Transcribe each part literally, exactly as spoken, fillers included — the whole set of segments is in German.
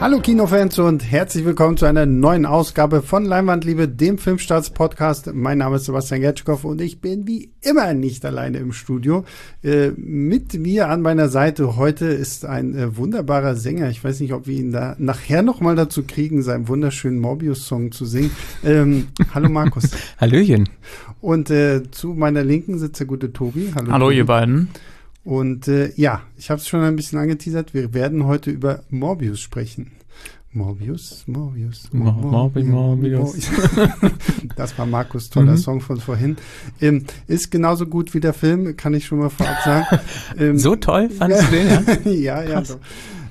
Hallo Kinofans und herzlich willkommen zu einer neuen Ausgabe von Leinwandliebe, dem Filmstarts-Podcast. Mein Name ist Sebastian Gertschikow und ich bin wie immer nicht alleine im Studio. Äh, mit mir an meiner Seite heute ist ein äh, wunderbarer Sänger. Ich weiß nicht, ob wir ihn da nachher nochmal dazu kriegen, seinen wunderschönen Morbius-Song zu singen. Ähm, hallo Markus. Hallöchen. Und äh, zu meiner Linken sitzt der gute Tobi. Hallo, Hallo Tobi. Ihr beiden. Und äh, ja, ich habe es schon ein bisschen angeteasert, wir werden heute über Morbius sprechen. Morbius, Morbius, Mor- Morbius, Morbius. Das war Markus' toller mhm. Song von vorhin. Ähm, ist genauso gut wie der Film, kann ich schon mal vorab sagen. Ähm, so toll fandest du den, ja? ja, ja. So.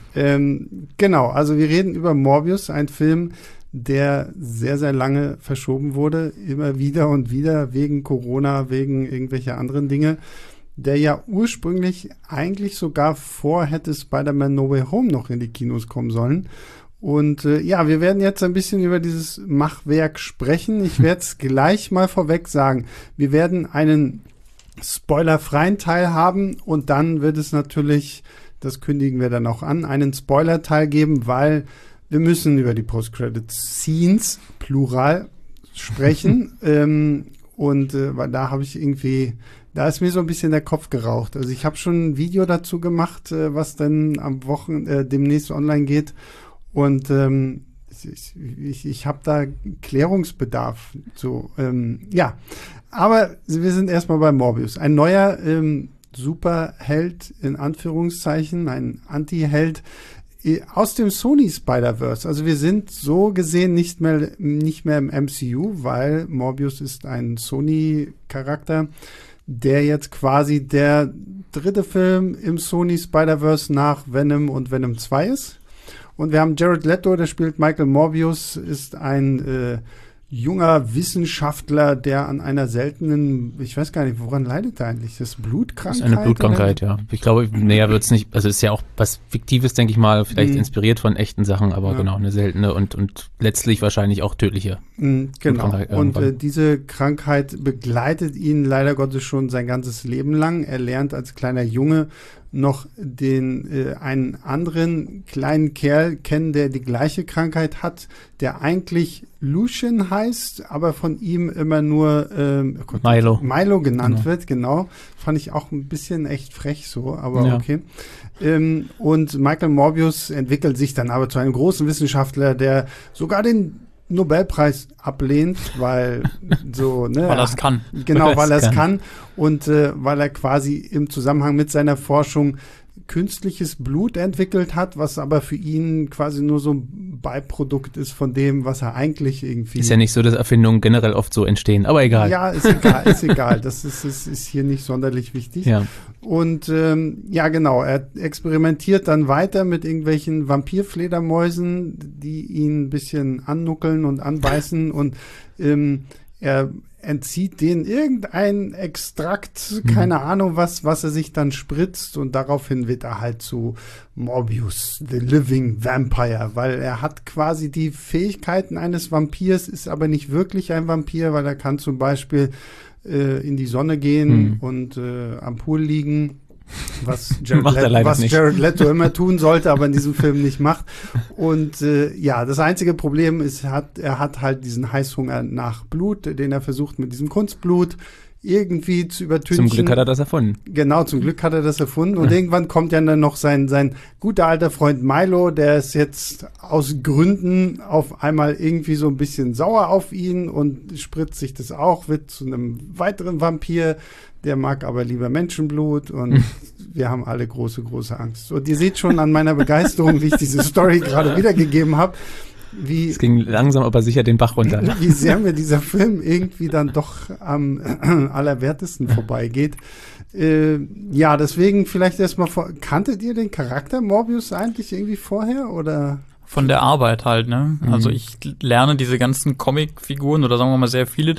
Ähm, genau, also wir reden über Morbius, ein Film, der sehr, sehr lange verschoben wurde, immer wieder und wieder wegen Corona, wegen irgendwelcher anderen Dinge, der ja ursprünglich eigentlich sogar vor hätte Spider-Man No Way Home noch in die Kinos kommen sollen. Und äh, ja, wir werden jetzt ein bisschen über dieses Machwerk sprechen. Ich werde es gleich mal vorweg sagen. Wir werden einen spoilerfreien Teil haben und dann wird es natürlich, das kündigen wir dann auch an, einen Spoiler-Teil geben, weil wir müssen über die Post-Credit-Scenes, plural, sprechen. ähm, und äh, weil da habe ich irgendwie... Da ist mir so ein bisschen der Kopf geraucht. Also ich habe schon ein Video dazu gemacht, äh, was dann am Wochenende äh, demnächst online geht. Und ähm, ich, ich, ich habe da Klärungsbedarf. So, ähm, ja, aber wir sind erstmal bei Morbius. Ein neuer ähm, Superheld in Anführungszeichen, ein Anti-Held äh, aus dem Sony Spider-Verse. Also wir sind so gesehen nicht mehr, nicht mehr im M C U, weil Morbius ist ein Sony-Charakter, der jetzt quasi der dritte Film im Sony Spider-Verse nach Venom und Venom zwei ist. Und wir haben Jared Leto, der spielt Michael Morbius, ist ein äh, junger Wissenschaftler, der an einer seltenen, ich weiß gar nicht, woran leidet er eigentlich? Das ist Blutkrankheit? Das ist eine Blutkrankheit, oder? Ja. Ich glaube, näher wird's nicht, also ist ja auch was Fiktives, denke ich mal, vielleicht mhm. inspiriert von echten Sachen, aber ja. genau, eine seltene und, und letztlich wahrscheinlich auch tödliche. Mhm, genau, und äh, diese Krankheit begleitet ihn leider Gottes schon sein ganzes Leben lang. Er lernt als kleiner Junge noch den äh, einen anderen kleinen Kerl kennen, der die gleiche Krankheit hat, der eigentlich Lucien heißt, aber von ihm immer nur ähm, Gott, Milo. Milo genannt genau. wird, genau. Fand ich auch ein bisschen echt frech so, aber ja. okay. Ähm, und Michael Morbius entwickelt sich dann aber zu einem großen Wissenschaftler, der sogar den Nobelpreis ablehnt, weil so, ne? Weil er es kann. Genau, weil er es kann. kann und äh, weil er quasi im Zusammenhang mit seiner Forschung künstliches Blut entwickelt hat, was aber für ihn quasi nur so ein Beiprodukt ist von dem, was er eigentlich irgendwie... Ist ja nicht so, dass Erfindungen generell oft so entstehen, aber egal. Ja, ist egal, ist egal. Das ist, ist, ist hier nicht sonderlich wichtig. Ja. Und ähm, ja, genau, er experimentiert dann weiter mit irgendwelchen Vampirfledermäusen, die ihn ein bisschen annuckeln und anbeißen und ähm, er entzieht denen irgendein Extrakt, keine mhm. Ahnung was, was er sich dann spritzt und daraufhin wird er halt zu Morbius, the living vampire, weil er hat quasi die Fähigkeiten eines Vampirs, ist aber nicht wirklich ein Vampir, weil er kann zum Beispiel äh, in die Sonne gehen mhm. und äh, am Pool liegen, was, Jared, Let- was Jared Leto immer tun sollte, aber in diesem Film nicht macht. Und äh, ja, das einzige Problem ist, er hat, er hat halt diesen Heißhunger nach Blut, den er versucht mit diesem Kunstblut irgendwie zu übertünchen. Zum Glück hat er das erfunden. Genau, zum Glück hat er das erfunden. Und ja. irgendwann kommt ja dann noch sein, sein guter alter Freund Milo, der ist jetzt aus Gründen auf einmal irgendwie so ein bisschen sauer auf ihn und spritzt sich das auch, wird zu einem weiteren Vampir. Der mag aber lieber Menschenblut und mhm. wir haben alle große, große Angst. Und ihr seht schon an meiner Begeisterung, wie ich diese Story gerade wiedergegeben habe, wie... Es ging langsam aber sicher den Bach runter. Wie sehr mir dieser Film irgendwie dann doch am äh, allerwertesten vorbeigeht. Äh, ja, deswegen vielleicht erstmal vor... Kanntet ihr den Charakter Morbius eigentlich irgendwie vorher oder... Von der Arbeit halt, ne? Mhm. Also ich lerne diese ganzen Comicfiguren oder sagen wir mal sehr viele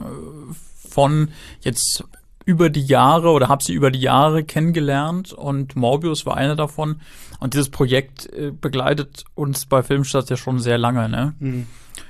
davon jetzt über die Jahre oder habe sie über die Jahre kennengelernt und Morbius war einer davon. Und dieses Projekt äh, begleitet uns bei Filmstarts ja schon sehr lange, ne? Mhm.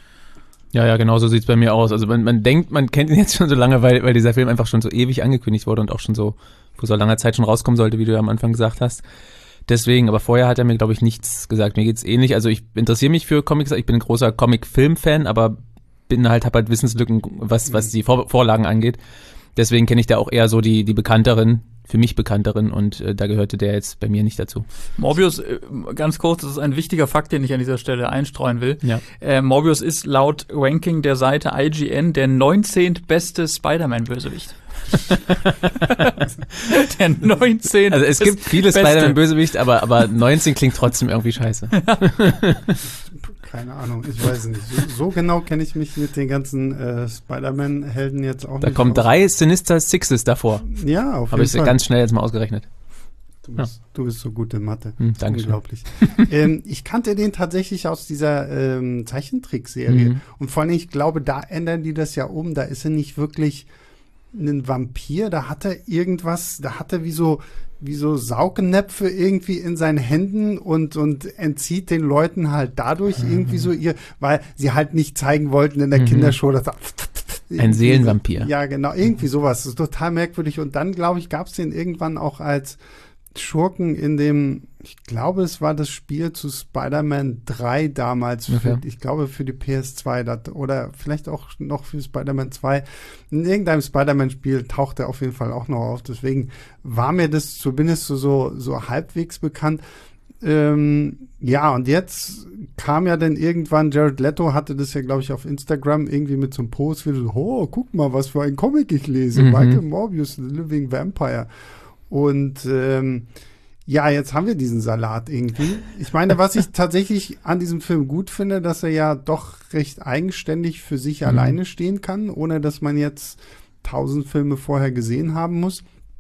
Ja, ja, genau so sieht's bei mir aus. Also man, man denkt, man kennt ihn jetzt schon so lange, weil, weil dieser Film einfach schon so ewig angekündigt wurde und auch schon so vor so langer Zeit schon rauskommen sollte, wie du ja am Anfang gesagt hast. Deswegen, aber vorher hat er mir, glaube ich, nichts gesagt. Mir geht's ähnlich. Also ich interessiere mich für Comics, ich bin ein großer Comic-Film-Fan, aber bin halt, habe halt Wissenslücken, was, was die Vor- Vorlagen angeht. Deswegen kenne ich da auch eher so die, die bekannteren, für mich bekannteren, und äh, da gehörte der jetzt bei mir nicht dazu. Morbius, äh, ganz kurz, das ist ein wichtiger Fakt, den ich an dieser Stelle einstreuen will. Ja. Äh, Morbius ist laut Ranking der Seite I G N der neunzehnt beste Spider-Man-Bösewicht. Der neunzehn. Also es gibt viele Spider-Man-Bösewicht, aber, aber neunzehn klingt trotzdem irgendwie scheiße. Keine Ahnung, ich weiß nicht. So, so genau kenne ich mich mit den ganzen äh, Spider-Man-Helden jetzt auch da nicht. Da kommen aus. drei Sinister Sixes davor. Ja, auf Habe jeden ich Fall. ganz schnell jetzt mal ausgerechnet. Du bist, ja. du bist so gut in Mathe. Hm, danke Unglaublich. ähm, ich kannte den tatsächlich aus dieser ähm, Zeichentrickserie. Mhm. Und vor allem, ich glaube, da ändern die das ja um. Da ist er nicht wirklich ein Vampir. Da hat er irgendwas, da hat er wie so wie so Saugnäpfe irgendwie in seinen Händen und, und entzieht den Leuten halt dadurch mhm. irgendwie so ihr, weil sie halt nicht zeigen wollten in der mhm. Kindershow, dass ein Seelenvampir. Ja, genau, irgendwie sowas. Das ist total merkwürdig. Und dann, glaube ich, gab es den irgendwann auch als Schurken in dem, ich glaube, es war das Spiel zu Spider-Man drei damals, für, okay. ich glaube für die P S zwei das, oder vielleicht auch noch für Spider-Man zwei. In irgendeinem Spider-Man-Spiel taucht er auf jeden Fall auch noch auf. Deswegen war mir das zumindest so, so, so halbwegs bekannt. Ähm, ja, und jetzt kam ja dann irgendwann, Jared Leto hatte das ja, glaube ich, auf Instagram irgendwie mit so einem Post, wie so, oh, guck mal, was für ein Comic ich lese. Mhm. Michael Morbius, The Living Vampire. Und ähm, ja, jetzt haben wir diesen Salat irgendwie. Ich meine, was ich tatsächlich an diesem Film gut finde, dass er ja doch recht eigenständig für sich mhm. alleine stehen kann, ohne dass man jetzt tausend Filme vorher gesehen haben muss.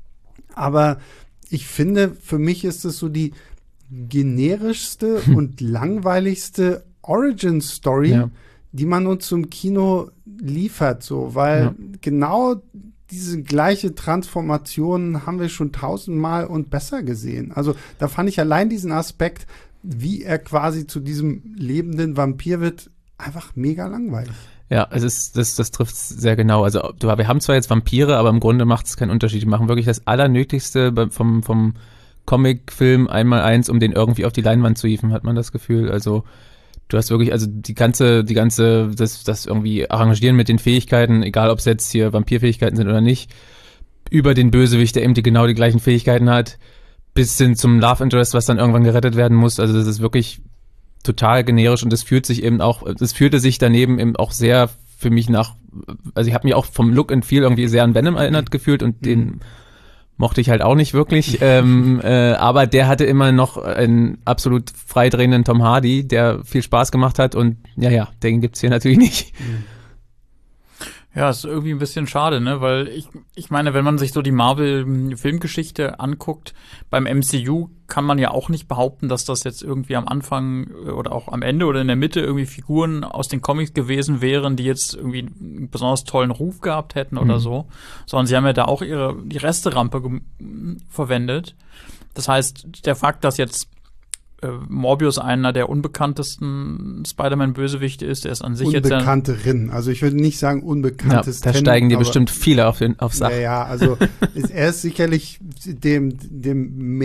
Aber ich finde, für mich ist es so die generischste hm. und langweiligste Origin-Story, ja. die man uns zum Kino liefert, so, weil ja. genau diese gleiche Transformation haben wir schon tausendmal und besser gesehen. Also da fand ich allein diesen Aspekt, wie er quasi zu diesem lebenden Vampir wird, einfach mega langweilig. Ja, es ist, das, das trifft sehr genau. Also du, wir haben zwar jetzt Vampire, aber im Grunde macht es keinen Unterschied. Die machen wirklich das Allernötigste vom, vom Comicfilm einmal eins, um den irgendwie auf die Leinwand zu hieven, hat man das Gefühl. Also du hast wirklich, also die ganze, die ganze, das, das irgendwie Arrangieren mit den Fähigkeiten, egal ob es jetzt hier Vampirfähigkeiten sind oder nicht, über den Bösewicht, der eben die, genau die gleichen Fähigkeiten hat, bis hin zum Love Interest, was dann irgendwann gerettet werden muss. Also das ist wirklich total generisch und das fühlt sich eben auch, das fühlte sich daneben eben auch sehr für mich nach, also ich habe mich auch vom Look and Feel irgendwie sehr an Venom erinnert gefühlt und mhm. den mochte ich halt auch nicht wirklich, ähm, äh, aber der hatte immer noch einen absolut freidrehenden Tom Hardy, der viel Spaß gemacht hat und ja, ja, den gibt's hier natürlich nicht. Ja, ist irgendwie ein bisschen schade, ne, weil ich, ich meine, wenn man sich so die Marvel-Filmgeschichte anguckt, beim M C U kann man ja auch nicht behaupten, dass das jetzt irgendwie am Anfang oder auch am Ende oder in der Mitte irgendwie Figuren aus den Comics gewesen wären, die jetzt irgendwie einen besonders tollen Ruf gehabt hätten oder mhm. so, sondern sie haben ja da auch ihre, die Resterampe ge- verwendet. Das heißt, der Fakt, dass jetzt Morbius einer der unbekanntesten Spider-Man-Bösewichte ist, der ist an sich jetzt ja Unbekannterin, also ich würde nicht sagen unbekanntesten. Ja, da steigen dir bestimmt viele auf den, aufs Dach. Ja, ja, also ist, er ist sicherlich dem, dem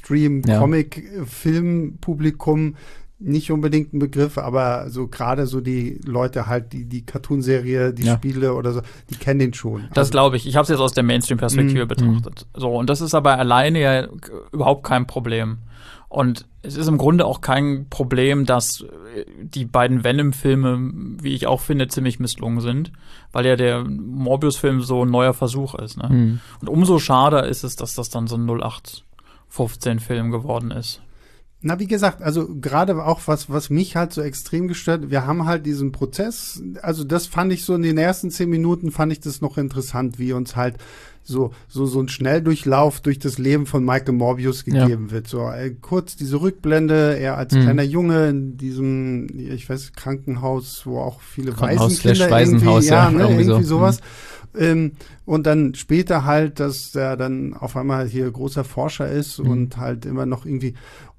Mainstream-Comic-Film-Publikum nicht unbedingt ein Begriff, aber so gerade so die Leute halt, die die Cartoonserie, die ja. Spiele oder so, die kennen den schon. Das also, glaube ich. Ich habe es jetzt aus der Mainstream-Perspektive mm, betrachtet. Mm. So, und das ist aber alleine ja überhaupt kein Problem. Und es ist im Grunde auch kein Problem, dass die beiden Venom-Filme, wie ich auch finde, ziemlich misslungen sind, weil ja der Morbius-Film so ein neuer Versuch ist. Ne? Mhm. Und umso schade ist es, dass das dann so ein null acht fünfzehn-Film geworden ist. Na, wie gesagt, also gerade auch was, was mich halt so extrem gestört, wir haben halt diesen Prozess, also das fand ich so in den ersten zehn Minuten fand ich das noch interessant, wie uns halt so, so, so ein Schnelldurchlauf durch das Leben von Michael Morbius gegeben ja. wird. So äh, kurz diese Rückblende, er als mhm. kleiner Junge in diesem, ich weiß, Krankenhaus, wo auch viele Waisenkinder irgendwie, ja, ne, irgendwie, irgendwie so. sowas. Mhm. Ähm, und dann später halt, dass er dann auf einmal hier großer Forscher ist mhm. und halt immer noch irgendwie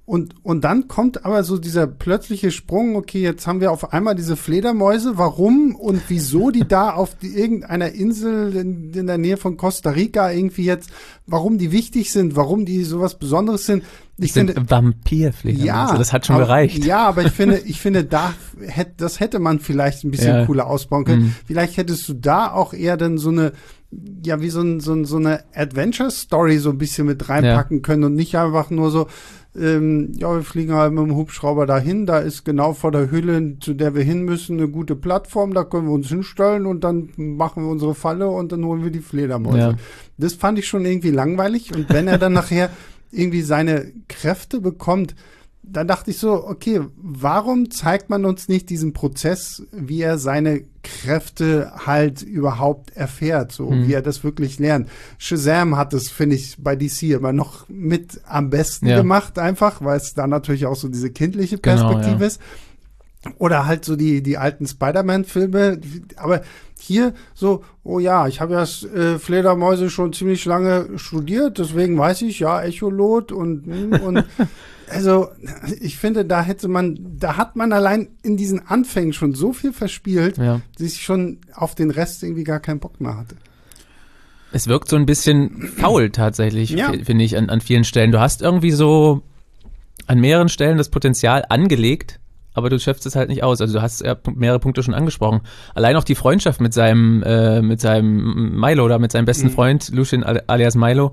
Und, und dann kommt aber so dieser plötzliche Sprung, okay, jetzt haben wir auf einmal diese Fledermäuse, warum und wieso die da auf die, irgendeiner Insel in, in der Nähe von Costa Rica irgendwie jetzt, warum die wichtig sind, warum die sowas Besonderes sind. Ich sind finde, Vampirfledermäuse, ja, das hat schon aber, gereicht. Ja, aber ich finde, ich finde, da hätte, das hätte man vielleicht ein bisschen Ja. cooler ausbauen können. Mhm. Vielleicht hättest du da auch eher dann so eine, ja, wie so, ein, so, ein, so eine Adventure-Story so ein bisschen mit reinpacken können und nicht einfach nur so, ähm, ja, wir fliegen halt mit dem Hubschrauber dahin, da ist genau vor der Höhle, zu der wir hin müssen, eine gute Plattform, da können wir uns hinstellen und dann machen wir unsere Falle und dann holen wir die Fledermäuse. Ja. Das fand ich schon irgendwie langweilig und wenn er dann nachher irgendwie seine Kräfte bekommt, dann dachte ich so, okay, warum zeigt man uns nicht diesen Prozess, wie er seine Kräfte halt überhaupt erfährt, so Mhm. wie er das wirklich lernt. Shazam hat es, finde ich, bei D C immer noch mit am besten Ja. gemacht, einfach, weil es da natürlich auch so diese kindliche Genau, Perspektive ja. ist. Oder halt so die, die alten Spider-Man-Filme. Aber hier so, oh ja, ich habe ja äh, Fledermäuse schon ziemlich lange studiert, deswegen weiß ich, ja, Echolot und, und also ich finde, da hätte man, da hat man allein in diesen Anfängen schon so viel verspielt, Ja. dass ich schon auf den Rest irgendwie gar keinen Bock mehr hatte. Es wirkt so ein bisschen faul tatsächlich, Ja. f- finde ich, an, an vielen Stellen. Du hast irgendwie so an mehreren Stellen das Potenzial angelegt, aber du schöpfst es halt nicht aus. Also du hast ja mehrere Punkte schon angesprochen. Allein auch die Freundschaft mit seinem, äh, mit seinem Milo oder mit seinem besten Mhm. Freund, Lucien al- alias Milo,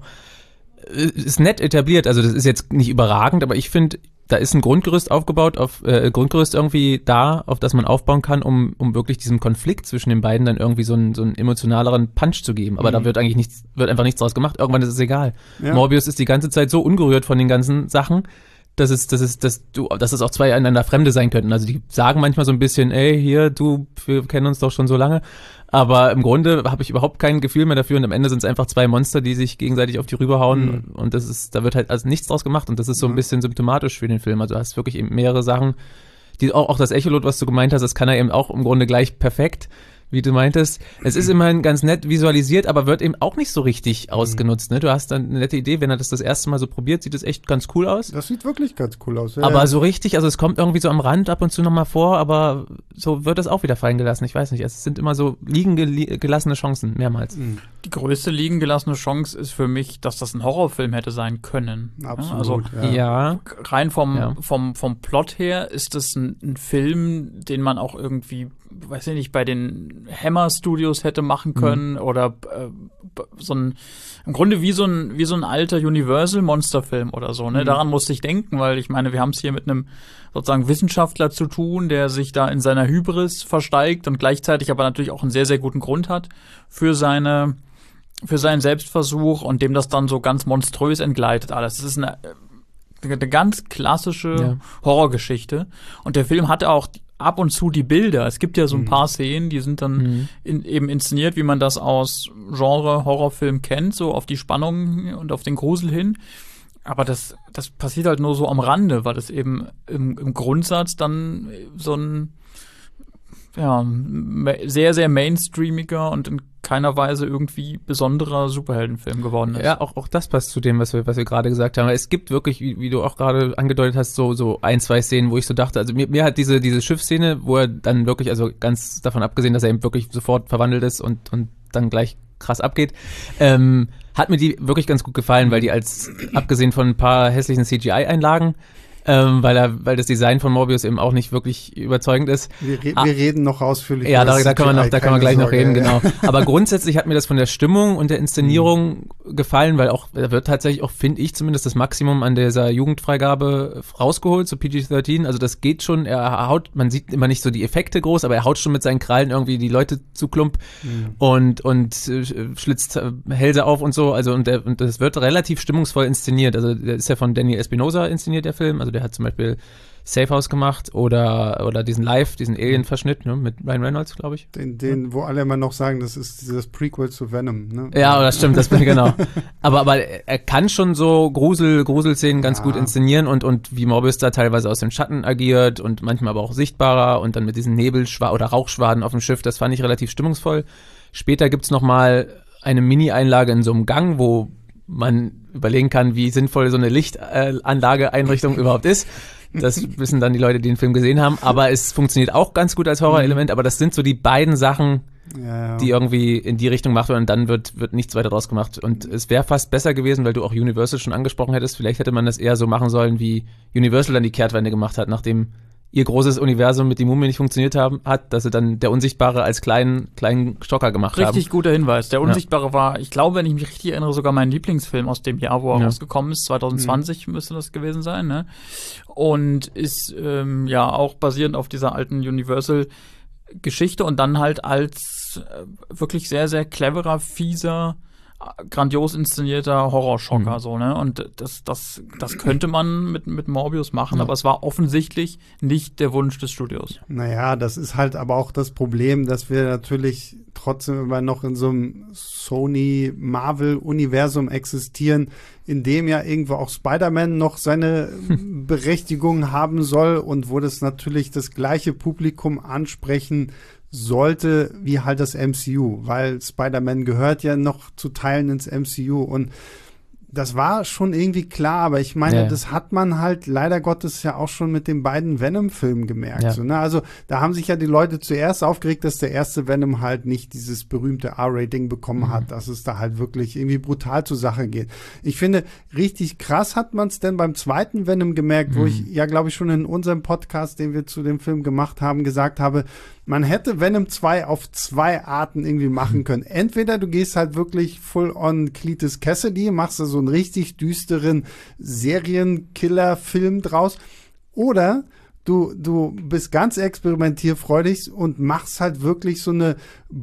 äh, ist nett etabliert. Also das ist jetzt nicht überragend, aber ich finde, da ist ein Grundgerüst aufgebaut, auf äh, Grundgerüst irgendwie da, auf das man aufbauen kann, um, um wirklich diesem Konflikt zwischen den beiden dann irgendwie so einen, so einen emotionaleren Punch zu geben. Aber Mhm. da wird eigentlich nichts, wird einfach nichts draus gemacht. Irgendwann ist es egal. Ja. Morbius ist die ganze Zeit so ungerührt von den ganzen Sachen, dass es, dass es, dass du, dass es auch zwei einander Fremde sein könnten. Also die sagen manchmal so ein bisschen, ey, hier, du, wir kennen uns doch schon so lange. Aber im Grunde habe ich überhaupt kein Gefühl mehr dafür und am Ende sind es einfach zwei Monster, die sich gegenseitig auf die rüberhauen Mhm. und das ist, da wird halt also nichts draus gemacht und das ist so ein Mhm. bisschen symptomatisch für den Film. Also du hast wirklich eben mehrere Sachen, die auch, auch das Echolot, was du gemeint hast, das kann er eben auch im Grunde gleich perfekt, wie du meintest. Es ist immerhin ganz nett visualisiert, aber wird eben auch nicht so richtig ausgenutzt. Ne? Du hast dann eine nette Idee, wenn er das das erste Mal so probiert, sieht es echt ganz cool aus. Das sieht wirklich ganz cool aus. Ja, Aber ja. so richtig, also es kommt irgendwie so am Rand ab und zu nochmal vor, aber so wird das auch wieder fallen gelassen. Ich weiß nicht, es sind immer so liegen gel- gelassene Chancen, mehrmals. Mhm. Die größte liegen gelassene Chance ist für mich, dass das ein Horrorfilm hätte sein können. Absolut. Also ja. Ja, rein vom, Ja. vom, vom Plot her ist es ein, ein Film, den man auch irgendwie, weiß ich nicht, bei den Hammer Studios hätte machen können oder äh, b- so ein, im Grunde wie so ein, wie so ein alter Universal Monsterfilm oder so, ne? Mhm. Daran musste ich denken, weil ich meine, wir haben es hier mit einem sozusagen Wissenschaftler zu tun, der sich da in seiner Hybris versteigt und gleichzeitig aber natürlich auch einen sehr, sehr guten Grund hat für seine, für seinen Selbstversuch und dem das dann so ganz monströs entgleitet alles. Das ist eine, eine ganz klassische Ja. Horrorgeschichte. Und der Film hatte auch ab und zu die Bilder. Es gibt ja so ein Mhm. paar Szenen, die sind dann Mhm. in, eben inszeniert, wie man das aus Genre-Horrorfilm kennt, so auf die Spannung und auf den Grusel hin. Aber das, das passiert halt nur so am Rande, weil das eben im, im Grundsatz dann so ein ja, ma- sehr, sehr mainstreamiger und in keiner Weise irgendwie besonderer Superheldenfilm geworden ist. Ja, auch, auch das passt zu dem, was wir, was wir gerade gesagt haben. Es gibt wirklich, wie, wie du auch gerade angedeutet hast, so, so ein, zwei Szenen, wo ich so dachte, also mir, mir hat diese, diese Schiffsszene, wo er dann wirklich, also ganz davon abgesehen, dass er eben wirklich sofort verwandelt ist und, und dann gleich krass abgeht, ähm, hat mir die wirklich ganz gut gefallen, weil die als, abgesehen von ein paar hässlichen C G I-Einlagen, ähm, weil er, weil das Design von Morbius eben auch nicht wirklich überzeugend ist. Wir, re Ah. wir reden noch ausführlich. Ja, über da, das da können wir C G I, noch, da können wir keine gleich noch Sorge, reden, ja. genau. Aber grundsätzlich hat mir das von der Stimmung und der Inszenierung gefallen, weil auch, da wird tatsächlich auch, finde ich zumindest, das Maximum an dieser Jugendfreigabe rausgeholt, so P G dreizehn. Also das geht schon, er haut, man sieht immer nicht so die Effekte groß, aber er haut schon mit seinen Krallen irgendwie die Leute zu Klump Mhm. und, und äh, schlitzt äh, Hälse auf und so. Also und, der, und das wird relativ stimmungsvoll inszeniert. Also der ist ja von Danny Espinosa inszeniert, der Film. Also der hat zum Beispiel Safe House gemacht oder oder diesen Live, diesen Alien-Verschnitt, ne, mit Ryan Reynolds, glaube ich. Den, den, wo alle immer noch sagen, das ist dieses Prequel zu Venom, ne? Ja, das stimmt, das bin ich genau. Aber aber er kann schon so Grusel Gruselszenen ganz Ja. gut inszenieren und und wie Morbius da teilweise aus den Schatten agiert und manchmal aber auch sichtbarer und dann mit diesen Nebelschwaden oder Rauchschwaden auf dem Schiff, das fand ich relativ stimmungsvoll. Später gibt's noch mal eine Mini-Einlage in so einem Gang, wo man überlegen kann, wie sinnvoll so eine Lichtanlage-Einrichtung überhaupt ist. Das wissen dann die Leute, die den Film gesehen haben. Aber es funktioniert auch ganz gut als Horrorelement. Aber das sind so die beiden Sachen, ja, ja. die irgendwie in die Richtung gemacht werden. Und dann wird, wird nichts weiter draus gemacht. Und es wäre fast besser gewesen, weil du auch Universal schon angesprochen hättest. Vielleicht hätte man das eher so machen sollen, wie Universal dann die Kehrtwende gemacht hat, nachdem ihr großes Universum mit die Mumie nicht funktioniert haben, hat, dass sie dann der Unsichtbare als kleinen, kleinen Stocker gemacht Richtig haben. Richtig guter Hinweis. Der Unsichtbare ja. war, ich glaube, wenn ich mich richtig erinnere, sogar mein Lieblingsfilm aus dem Jahr, wo er ja. rausgekommen ist. zwanzig zwanzig mhm. müsste das gewesen sein, ne? Und ist ähm, ja auch basierend auf dieser alten Universal-Geschichte und dann halt als äh, wirklich sehr, sehr cleverer, fieser, grandios inszenierter Horrorschocker, mhm. so, ne? Und das, das, das könnte man mit, mit Morbius machen, ja. aber es war offensichtlich nicht der Wunsch des Studios. Naja, das ist halt aber auch das Problem, dass wir natürlich trotzdem immer noch in so einem Sony-Marvel-Universum existieren, in dem ja irgendwo auch Spider-Man noch seine Berechtigung haben soll und wo das natürlich das gleiche Publikum ansprechen sollte wie halt das M C U, weil Spider-Man gehört ja noch zu Teilen ins M C U und das war schon irgendwie klar, aber ich meine, ja. das hat man halt leider Gottes ja auch schon mit den beiden Venom-Filmen gemerkt. Ja. So, ne? Also da haben sich ja die Leute zuerst aufgeregt, dass der erste Venom halt nicht dieses berühmte R-Rating bekommen mhm. hat, dass es da halt wirklich irgendwie brutal zur Sache geht. Ich finde, richtig krass hat man es denn beim zweiten Venom gemerkt, mhm. wo ich ja, glaube ich, schon in unserem Podcast, den wir zu dem Film gemacht haben, gesagt habe, man hätte Venom zwei auf zwei Arten irgendwie machen können. Entweder du gehst halt wirklich full on Cletus Cassidy, machst da so einen richtig düsteren Serienkiller-Film draus, oder du, du bist ganz experimentierfreudig und machst halt wirklich so eine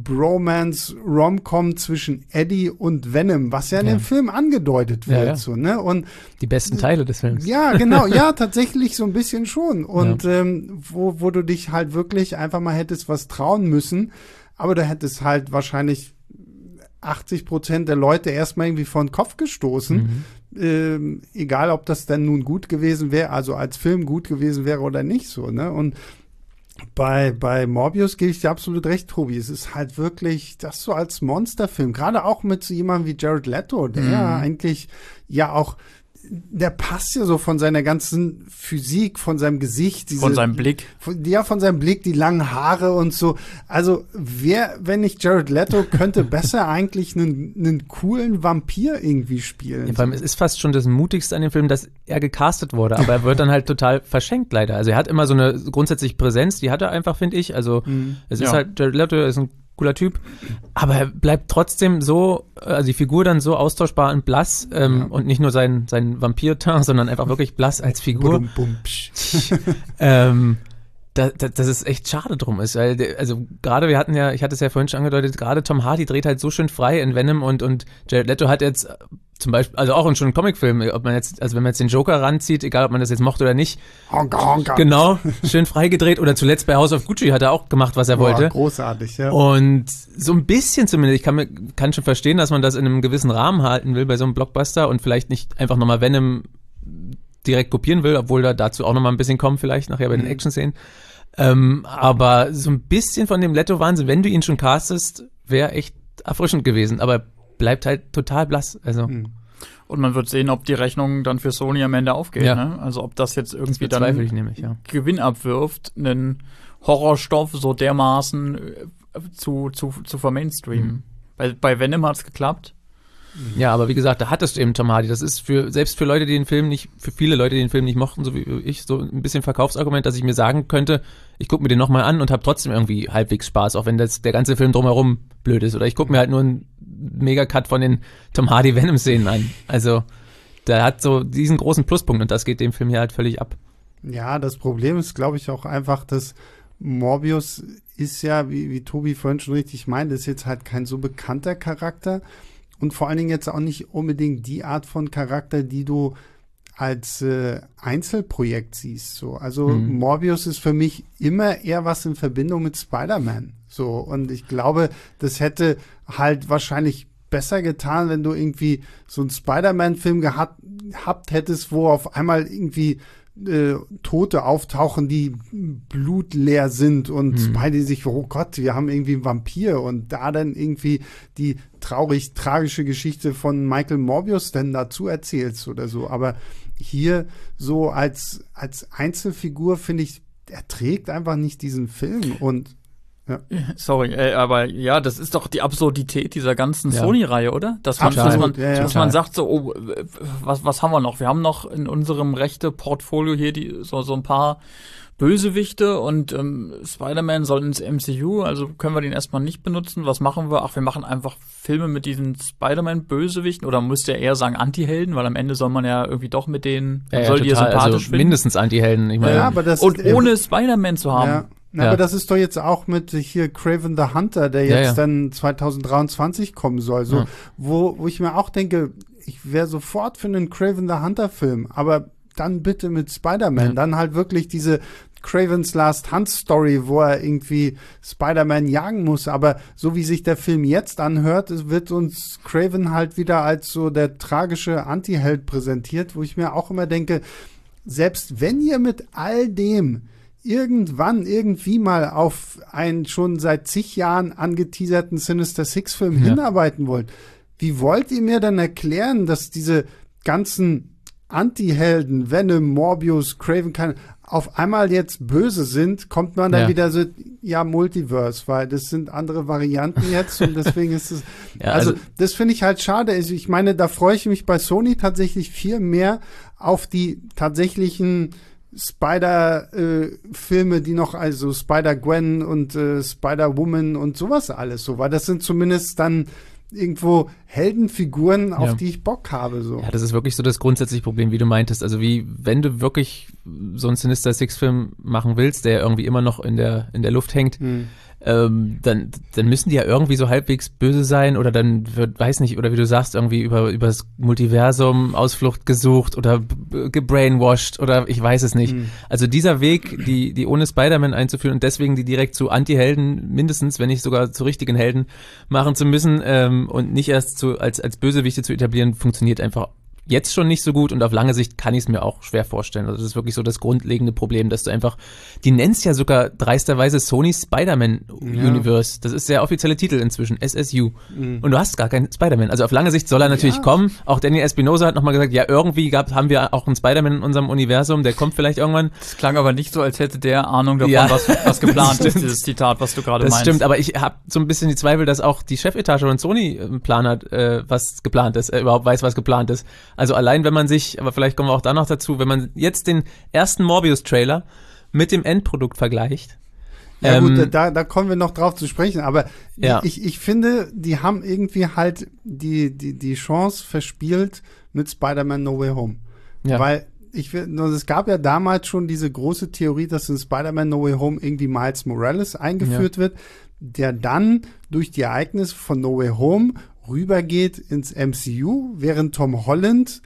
Bromance-Rom-Com zwischen Eddie und Venom, was ja in ja. dem Film angedeutet wird. Ja, ja. So, ne? Und die besten Teile des Films. Ja, genau, ja, tatsächlich so ein bisschen schon. Und ja. ähm, wo, wo du dich halt wirklich einfach mal hättest was trauen müssen, aber du hättest halt wahrscheinlich achtzig Prozent der Leute erstmal irgendwie vor den Kopf gestoßen. Mhm. Ähm, egal, ob das denn nun gut gewesen wäre, also als Film gut gewesen wäre oder nicht so, ne? Und bei, bei Morbius gebe ich dir absolut recht, Tobi. Es ist halt wirklich das so als Monsterfilm, gerade auch mit so jemandem wie Jared Leto, der mhm. ja eigentlich ja auch der passt ja so von seiner ganzen Physik, von seinem Gesicht. Diese, von seinem Blick. Von, ja, von seinem Blick, die langen Haare und so. Also wer, wenn nicht Jared Leto, könnte besser eigentlich einen, einen coolen Vampir irgendwie spielen. Ja, vor allem, es ist fast schon das Mutigste an dem Film, dass er gecastet wurde, aber er wird dann halt total verschenkt leider. Also er hat immer so eine grundsätzliche Präsenz, die hat er einfach, finde ich. Also mhm. es ist ja. halt, Jared Leto ist ein cooler Typ, aber er bleibt trotzdem so, also die Figur dann so austauschbar und blass ähm, ja. und nicht nur sein, sein Vampir-Teint, sondern einfach wirklich blass als Figur. ähm, da, da, dass es echt schade drum ist, weil, der, also gerade wir hatten ja, ich hatte es ja vorhin schon angedeutet, gerade Tom Hardy dreht halt so schön frei in Venom und, und Jared Leto hat jetzt zum Beispiel, also auch in schon Comicfilmen, ob man jetzt, also wenn man jetzt den Joker ranzieht, egal ob man das jetzt mochte oder nicht, Honka, honka. Genau, schön freigedreht oder zuletzt bei House of Gucci hat er auch gemacht, was er Boah, wollte. Großartig, ja. Und so ein bisschen zumindest, ich kann mir, kann schon verstehen, dass man das in einem gewissen Rahmen halten will bei so einem Blockbuster und vielleicht nicht einfach nochmal Venom direkt kopieren will, obwohl da dazu auch nochmal ein bisschen kommen vielleicht nachher bei den mhm. Action-Szenen. Ähm, aber so ein bisschen von dem Leto-Wahnsinn, wenn du ihn schon castest, wäre echt erfrischend gewesen, aber bleibt halt total blass. Also. Und man wird sehen, ob die Rechnung dann für Sony am Ende aufgeht. Ja. Ne? Also ob das jetzt irgendwie das dann ich nämlich, ja. Gewinn abwirft, einen Horrorstoff so dermaßen zu, zu, zu vermainstreamen. Mhm. Bei, bei Venom hat es geklappt. Ja, aber wie gesagt, da hattest du eben Tom Hardy. Das ist für, selbst für Leute, die den Film nicht, für viele Leute, die den Film nicht mochten, so wie ich, so ein bisschen Verkaufsargument, dass ich mir sagen könnte, ich gucke mir den nochmal an und habe trotzdem irgendwie halbwegs Spaß, auch wenn das, der ganze Film drumherum blöd ist. Oder ich gucke mir halt nur einen Megacut von den Tom Hardy Venom-Szenen an. Also, der hat so diesen großen Pluspunkt und das geht dem Film hier halt völlig ab. Ja, das Problem ist, glaube ich, auch einfach, dass Morbius ist ja, wie, wie Tobi vorhin schon richtig meinte, ist jetzt halt kein so bekannter Charakter. Und vor allen Dingen jetzt auch nicht unbedingt die Art von Charakter, die du als äh, Einzelprojekt siehst. So. Also mhm. Morbius ist für mich immer eher was in Verbindung mit Spider-Man. So. Und ich glaube, das hätte halt wahrscheinlich besser getan, wenn du irgendwie so einen Spider-Man-Film gehabt, gehabt hättest, wo auf einmal irgendwie äh, Tote auftauchen, die blutleer sind und Hm. Spidey sich, oh Gott, wir haben irgendwie einen Vampir und da dann irgendwie die traurig tragische Geschichte von Michael Morbius dann dazu erzählst oder so. Aber hier so als, als Einzelfigur finde ich, er trägt einfach nicht diesen Film und ja. Sorry, äh, aber ja, das ist doch die Absurdität dieser ganzen Ja. Sony-Reihe, oder? Dass man, Total. dass man, Ja, ja. dass man sagt so, oh, äh, was, was haben wir noch? Wir haben noch in unserem Rechte-Portfolio hier die, so, so ein paar Bösewichte und ähm, Spider-Man soll ins M C U, also können wir den erstmal nicht benutzen. Was machen wir? Ach, wir machen einfach Filme mit diesen Spider-Man-Bösewichten oder müsste er eher sagen Anti-Helden, weil am Ende soll man ja irgendwie doch mit denen, man Ja, soll ja, die ja total. sympathisch Also finden. mindestens Anti-Helden. Ich meine, Ja, aber das Und ist, ohne Spider-Man zu haben. Ja. Na, Ja. aber das ist doch jetzt auch mit hier Kraven the Hunter, der Ja, jetzt ja. dann zwanzig dreiundzwanzig kommen soll. So, Ja. wo, wo ich mir auch denke, ich wäre sofort für einen Kraven the Hunter Film, aber dann bitte mit Spider-Man. Ja. Dann halt wirklich diese Cravens Last Hunt Story, wo er irgendwie Spider-Man jagen muss. Aber so wie sich der Film jetzt anhört, es wird uns Kraven halt wieder als so der tragische Anti-Held präsentiert, wo ich mir auch immer denke, selbst wenn ihr mit all dem irgendwann irgendwie mal auf einen schon seit zig Jahren angeteaserten Sinister Six-Film Ja. hinarbeiten wollt, wie wollt ihr mir dann erklären, dass diese ganzen Anti-Helden, Venom, Morbius, Kraven, keine, auf einmal jetzt böse sind, kommt man dann Ja. wieder so, ja, Multiverse, weil das sind andere Varianten jetzt und deswegen ist es, Ja, also, also- das finde ich halt schade. Also ich meine, da freue ich mich bei Sony tatsächlich viel mehr auf die tatsächlichen Spider-Filme, äh, die noch, also Spider-Gwen und äh, Spider-Woman und sowas alles so, weil das sind zumindest dann irgendwo Heldenfiguren, auf Ja. die ich Bock habe. So. Ja, das ist wirklich so das grundsätzliche Problem, wie du meintest. Also wie, wenn du wirklich so einen Sinister Six-Film machen willst, der irgendwie immer noch in der, in der Luft hängt, Hm. ähm, dann, dann müssen die ja irgendwie so halbwegs böse sein oder dann wird, weiß nicht, oder wie du sagst, irgendwie über, über das Multiversum Ausflucht gesucht oder b- gebrainwashed oder ich weiß es nicht. Hm. Also dieser Weg, die, die ohne Spider-Man einzuführen und deswegen die direkt zu Anti-Helden, mindestens, wenn nicht sogar zu richtigen Helden machen zu müssen, ähm, und nicht erst zu, als, als Bösewichte zu etablieren, funktioniert einfach jetzt schon nicht so gut und auf lange Sicht kann ich es mir auch schwer vorstellen. Also das ist wirklich so das grundlegende Problem, dass du einfach, die nennst ja sogar dreisterweise Sony Spider-Man Ja. Universe. Das ist der offizielle Titel inzwischen, S S U. Mhm. Und du hast gar keinen Spider-Man. Also auf lange Sicht soll er natürlich Ja. kommen. Auch Daniel Espinosa hat nochmal gesagt, ja, irgendwie gab, haben wir auch einen Spider-Man in unserem Universum, der kommt vielleicht irgendwann. Das klang aber nicht so, als hätte der Ahnung davon, Ja. was, was geplant Das ist, stimmt. dieses Zitat, was du gerade Das meinst. stimmt, aber ich habe so ein bisschen die Zweifel, dass auch die Chefetage von Sony einen Plan hat, äh, was geplant ist, äh, überhaupt weiß, was geplant ist. Also allein, wenn man sich, aber vielleicht kommen wir auch da noch dazu, wenn man jetzt den ersten Morbius-Trailer mit dem Endprodukt vergleicht. Ja ähm, gut, da, da kommen wir noch drauf zu sprechen, aber Ja. ich, ich finde, die haben irgendwie halt die, die, die Chance verspielt mit Spider-Man No Way Home. ja. Weil ich finde, es gab ja damals schon diese große Theorie, dass in Spider-Man No Way Home irgendwie Miles Morales eingeführt wird, der dann durch die Ereignisse von No Way Home rübergeht ins M C U, während Tom Holland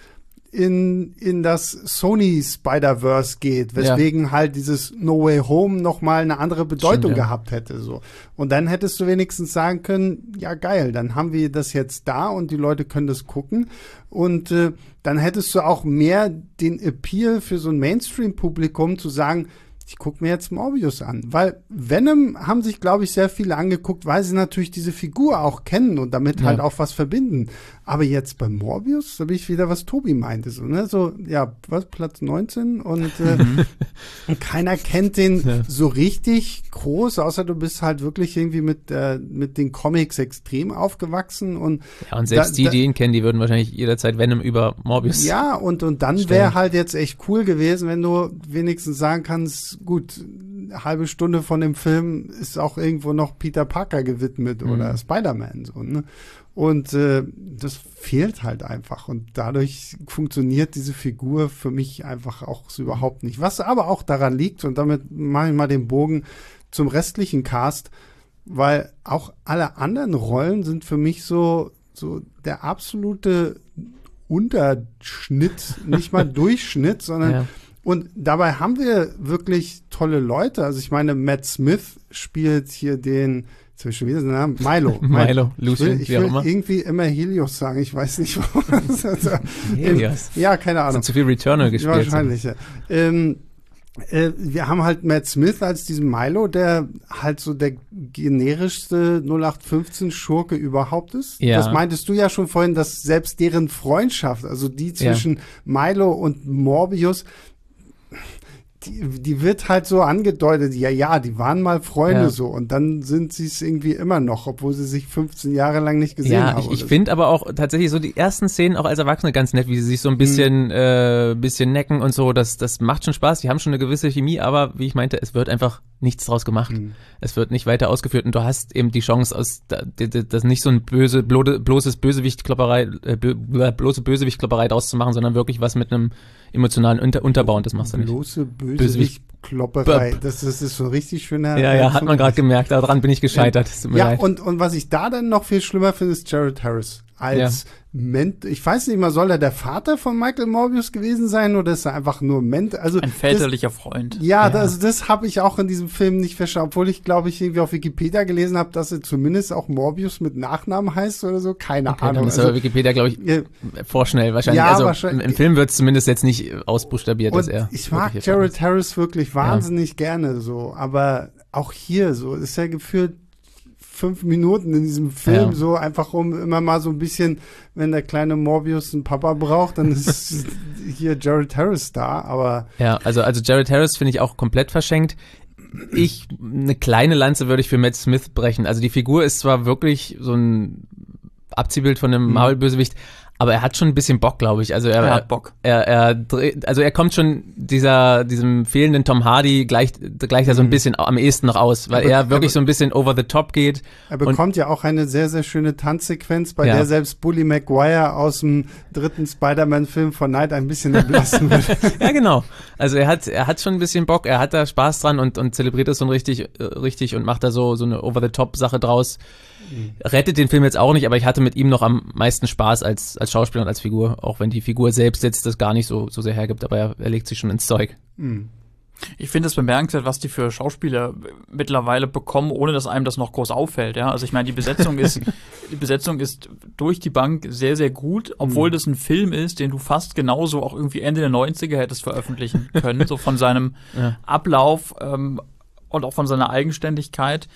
in, in das Sony Spider-Verse geht, weswegen halt dieses No Way Home nochmal eine andere Bedeutung Stimmt, ja. gehabt hätte, so. Und dann hättest du wenigstens sagen können, ja geil, dann haben wir das jetzt da und die Leute können das gucken und äh, dann hättest du auch mehr den Appeal für so ein Mainstream-Publikum zu sagen, ich gucke mir jetzt Morbius an, weil Venom haben sich, glaube ich, sehr viele angeguckt, weil sie natürlich diese Figur auch kennen und damit Ja. halt auch was verbinden. Aber jetzt bei Morbius, da bin ich wieder, was Tobi meinte, so, ne, so, ja, was, Platz neunzehn und, äh, und keiner kennt den Ja. so richtig groß, außer du bist halt wirklich irgendwie mit, äh, mit den Comics extrem aufgewachsen und ja, und selbst da- die, da- die ihn kennen, die würden wahrscheinlich jederzeit Venom über Morbius. ja, und, und dann Stellen. wäre halt jetzt echt cool gewesen, wenn du wenigstens sagen kannst, gut, eine halbe Stunde von dem Film ist auch irgendwo noch Peter Parker gewidmet Mhm. oder Spider-Man so, ne? Und äh, das fehlt halt einfach und dadurch funktioniert diese Figur für mich einfach auch so überhaupt nicht. Was aber auch daran liegt, und damit mache ich mal den Bogen zum restlichen Cast, weil auch alle anderen Rollen sind für mich so, so der absolute Unterschnitt, nicht mal Durchschnitt, sondern Ja. und dabei haben wir wirklich tolle Leute. Also ich meine, Matt Smith spielt hier den Jetzt habe ich schon wieder den Namen. Milo. Milo, ich Lucien, will, ich wie auch will immer. irgendwie immer Helios sagen. Ich weiß nicht, warum. Helios. Ja, keine Ahnung. Sind zu viel Returnal gespielt. Wahrscheinlich, ja. Ähm, äh, wir haben halt Matt Smith als diesen Milo, der halt so der generischste null acht fünfzehn Schurke überhaupt ist. Ja. Das meintest du ja schon vorhin, dass selbst deren Freundschaft, also die zwischen ja. Milo und Morbius, Die, die wird halt so angedeutet, ja, ja, die waren mal Freunde ja. so und dann sind sie es irgendwie immer noch, obwohl sie sich fünfzehn Jahre lang nicht gesehen ja, haben. Ich, ich finde aber auch tatsächlich so die ersten Szenen auch als Erwachsene ganz nett, wie sie sich so ein bisschen, mhm. äh, bisschen necken und so, das, das macht schon Spaß, die haben schon eine gewisse Chemie, aber wie ich meinte, es wird einfach nichts draus gemacht. Mhm. Es wird nicht weiter ausgeführt und du hast eben die Chance, aus das nicht so ein böse, blode, bloßes Bösewichtklopperei, äh, bloße Bösewichtklopperei draus zu machen, sondern wirklich was mit einem emotionalen Unter- Unterbau und das machst du nicht. Bloße Bösewichtklopperei, das, das ist so ein richtig schöner... Ja, ja, hat man gerade gemerkt, daran bin ich gescheitert. Ja, ja und, und was ich da dann noch viel schlimmer finde, ist Jared Harris als ja. Ment, ich weiß nicht mal, soll er der Vater von Michael Morbius gewesen sein oder ist er einfach nur Ment? Also ein väterlicher das, Freund. Ja, ja. das, das habe ich auch in diesem Film nicht verstanden, obwohl ich, glaube ich, irgendwie auf Wikipedia gelesen habe, dass er zumindest auch Morbius mit Nachnamen heißt oder so, keine okay, Ahnung. Dann ist also, aber Wikipedia, glaube ich, ja, vorschnell wahrscheinlich. Ja, also wahrscheinlich. Im Film wird es zumindest jetzt nicht ausbuchstabiert, dass er. Ich mag Jared Harris wirklich wahnsinnig ja. gerne so, aber auch hier so ist er gefühlt fünf Minuten in diesem Film, ja. so einfach um immer mal so ein bisschen, wenn der kleine Morbius einen Papa braucht, dann ist hier Jared Harris da, aber... Ja, also, also Jared Harris finde ich auch komplett verschenkt. Ich, eine kleine Lanze würde ich für Matt Smith brechen. Also die Figur ist zwar wirklich so ein Abziehbild von einem Marvel-Bösewicht, aber er hat schon ein bisschen Bock, glaube ich. Also er, er hat Bock. Er, er, also er kommt schon dieser, diesem fehlenden Tom Hardy gleich, gleich da so ein bisschen am ehesten noch aus, weil aber, er wirklich aber, so ein bisschen over the top geht. Er bekommt ja auch eine sehr, sehr schöne Tanzsequenz, bei ja. der selbst Bully Maguire aus dem dritten Spider-Man-Film von Night ein bisschen erblassen wird. Ja, genau. Also er hat, er hat schon ein bisschen Bock, er hat da Spaß dran und, und zelebriert das so richtig, richtig und macht da so, so eine over the top Sache draus. Rettet den Film jetzt auch nicht, aber ich hatte mit ihm noch am meisten Spaß als, als Schauspieler und als Figur, auch wenn die Figur selbst jetzt das gar nicht so, so sehr hergibt, aber er, er legt sich schon ins Zeug. Mhm. Ich finde es bemerkenswert, was die für Schauspieler mittlerweile bekommen, ohne dass einem das noch groß auffällt. Ja? Also ich meine, die Besetzung ist die Besetzung ist durch die Bank sehr, sehr gut, obwohl mhm. das ein Film ist, den du fast genauso auch irgendwie Ende der neunziger hättest veröffentlichen können, so von seinem ja. Ablauf ähm, und auch von seiner Eigenständigkeit.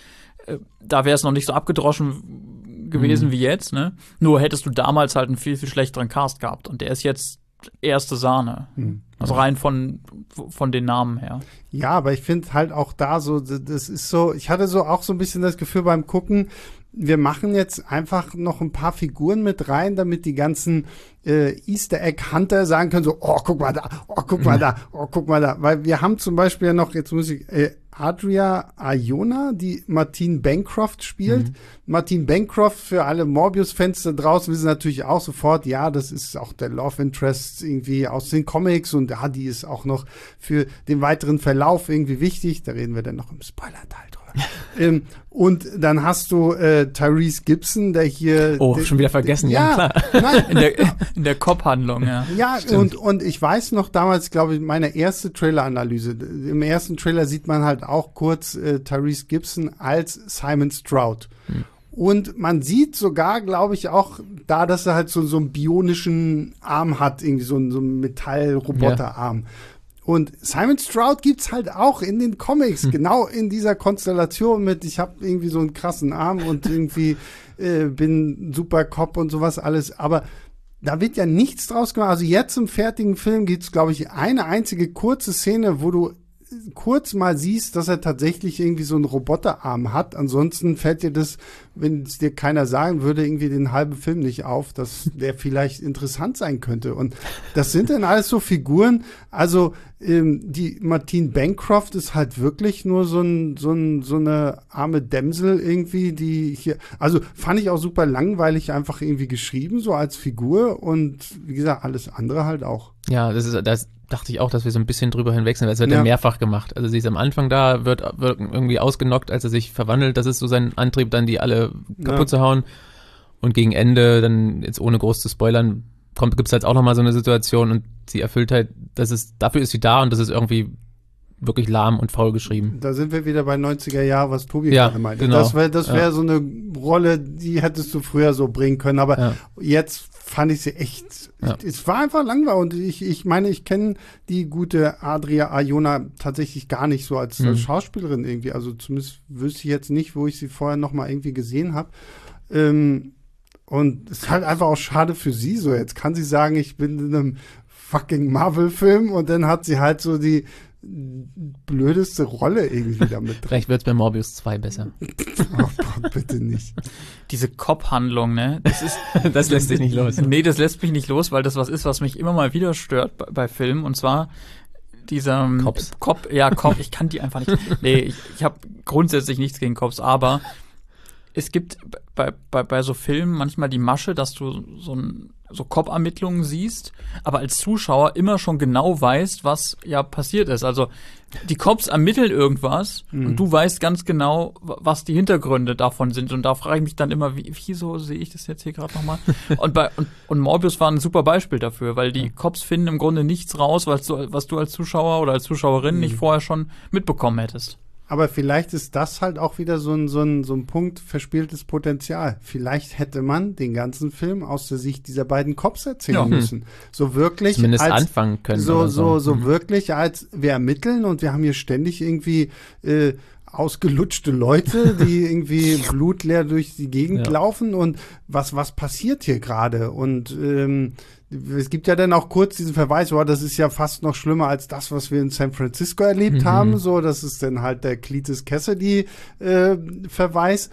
Da wäre es noch nicht so abgedroschen gewesen mhm. wie jetzt, ne? Nur hättest du damals halt einen viel, viel schlechteren Cast gehabt. Und der ist jetzt erste Sahne. Mhm. Also rein von, von den Namen her. Ja, aber ich finde halt auch da so, das ist so, ich hatte so auch so ein bisschen das Gefühl beim Gucken, wir machen jetzt einfach noch ein paar Figuren mit rein, damit die ganzen äh, Easter Egg Hunter sagen können, so, oh, guck mal da, oh, guck mal da, oh, guck mal da. Weil wir haben zum Beispiel ja noch, jetzt muss ich, äh, Adria Arjona, die Martine Bancroft spielt. Mhm. Martine Bancroft, für alle Morbius-Fans da draußen, wissen natürlich auch sofort, ja, das ist auch der Love Interest irgendwie aus den Comics und ja, die ist auch noch für den weiteren Verlauf irgendwie wichtig. Da reden wir dann noch im Spoiler-Teil drüber. ähm, und dann hast du äh, Tyrese Gibson, der hier... Oh, der, schon wieder vergessen, der, ja, ja, klar. Nein, in der, in der Cop-Handlung, ja. Ja, und, und ich weiß noch damals, glaube ich, meine erste Trailer-Analyse. Im ersten Trailer sieht man halt auch kurz äh, Tyrese Gibson als Simon Stroud. Hm. Und man sieht sogar, glaube ich, auch da, dass er halt so, so einen bionischen Arm hat, irgendwie so einen, so einen Metall-Roboter-Arm. Ja. Und Simon Stroud gibt's halt auch in den Comics, hm. genau in dieser Konstellation mit, ich habe irgendwie so einen krassen Arm und irgendwie äh, bin super Cop und sowas alles. Aber da wird ja nichts draus gemacht. Also jetzt im fertigen Film gibt's, glaube ich, eine einzige kurze Szene, wo du kurz mal siehst, dass er tatsächlich irgendwie so einen Roboterarm hat. Ansonsten fällt dir das, wenn es dir keiner sagen würde, irgendwie den halben Film nicht auf, dass der vielleicht interessant sein könnte. Und das sind dann alles so Figuren. Also ähm, die Martine Bancroft ist halt wirklich nur so ein, so ein, so eine arme Dämsel irgendwie, die hier, also fand ich auch super langweilig einfach irgendwie geschrieben, so als Figur. Und wie gesagt, alles andere halt auch. Ja, das ist, das dachte ich auch, dass wir so ein bisschen drüber hinwechseln. Das wird ja ja mehrfach gemacht. Also sie ist am Anfang da, wird, wird irgendwie ausgenockt, als er sich verwandelt. Das ist so sein Antrieb, dann die alle kaputt ja. zu hauen. Und gegen Ende, dann jetzt ohne groß zu spoilern, kommt, gibt's halt auch nochmal so eine Situation und sie erfüllt halt, das ist, dafür ist sie da und das ist irgendwie wirklich lahm und faul geschrieben. Da sind wir wieder bei neunziger Jahren, was Tobi ja, gerade meinte. Genau. Das wäre das wär ja. so eine Rolle, die hättest du früher so bringen können, aber ja. jetzt fand ich sie echt, Ja. ich, es war einfach langweilig und ich, ich meine, ich kenne die gute Adria Arjona tatsächlich gar nicht so als, Mhm. als Schauspielerin irgendwie, also zumindest wüsste ich jetzt nicht, wo ich sie vorher noch mal irgendwie gesehen habe. Ähm, und es ist halt einfach auch schade für sie so. Jetzt kann sie sagen, ich bin in einem fucking Marvel-Film und dann hat sie halt so die blödeste Rolle irgendwie damit drin. Vielleicht wird es bei Morbius zwei besser. Oh Gott, bitte nicht. Diese Cop-Handlung, ne? Das ist, Das lässt sich nicht los. nee, das lässt mich nicht los, weil das was ist, was mich immer mal wieder stört bei, bei Filmen. Und zwar dieser ähm, Cops. Cop, ja, Cop, ich kann die einfach nicht. Nee, ich, ich habe grundsätzlich nichts gegen Cops, aber es gibt bei, bei, bei so Filmen manchmal die Masche, dass du so ein so Cop-Ermittlungen siehst, aber als Zuschauer immer schon genau weißt, was ja passiert ist. Also die Cops ermitteln irgendwas Mhm. und du weißt ganz genau, w- was die Hintergründe davon sind. Und da frage ich mich dann immer, wie, wieso sehe ich das jetzt hier gerade nochmal? und, bei, und, und Morbius war ein super Beispiel dafür, weil die Cops finden im Grunde nichts raus, was du, was du als Zuschauer oder als Zuschauerin Mhm. nicht vorher schon mitbekommen hättest. Aber vielleicht ist das halt auch wieder so ein, so ein, so ein Punkt verspieltes Potenzial. Vielleicht hätte man den ganzen Film aus der Sicht dieser beiden Cops erzählen Ja. müssen. So wirklich Zumindest als, anfangen können. so, oder so, so Mhm. wirklich als wir ermitteln und wir haben hier ständig irgendwie äh, ausgelutschte Leute, die irgendwie blutleer durch die Gegend Ja. laufen und was, was passiert hier gerade? Und ähm, es gibt ja dann auch kurz diesen Verweis, oh, das ist ja fast noch schlimmer als das, was wir in San Francisco erlebt Mhm. haben. So, das ist dann halt der Cletus Cassidy äh, Verweis.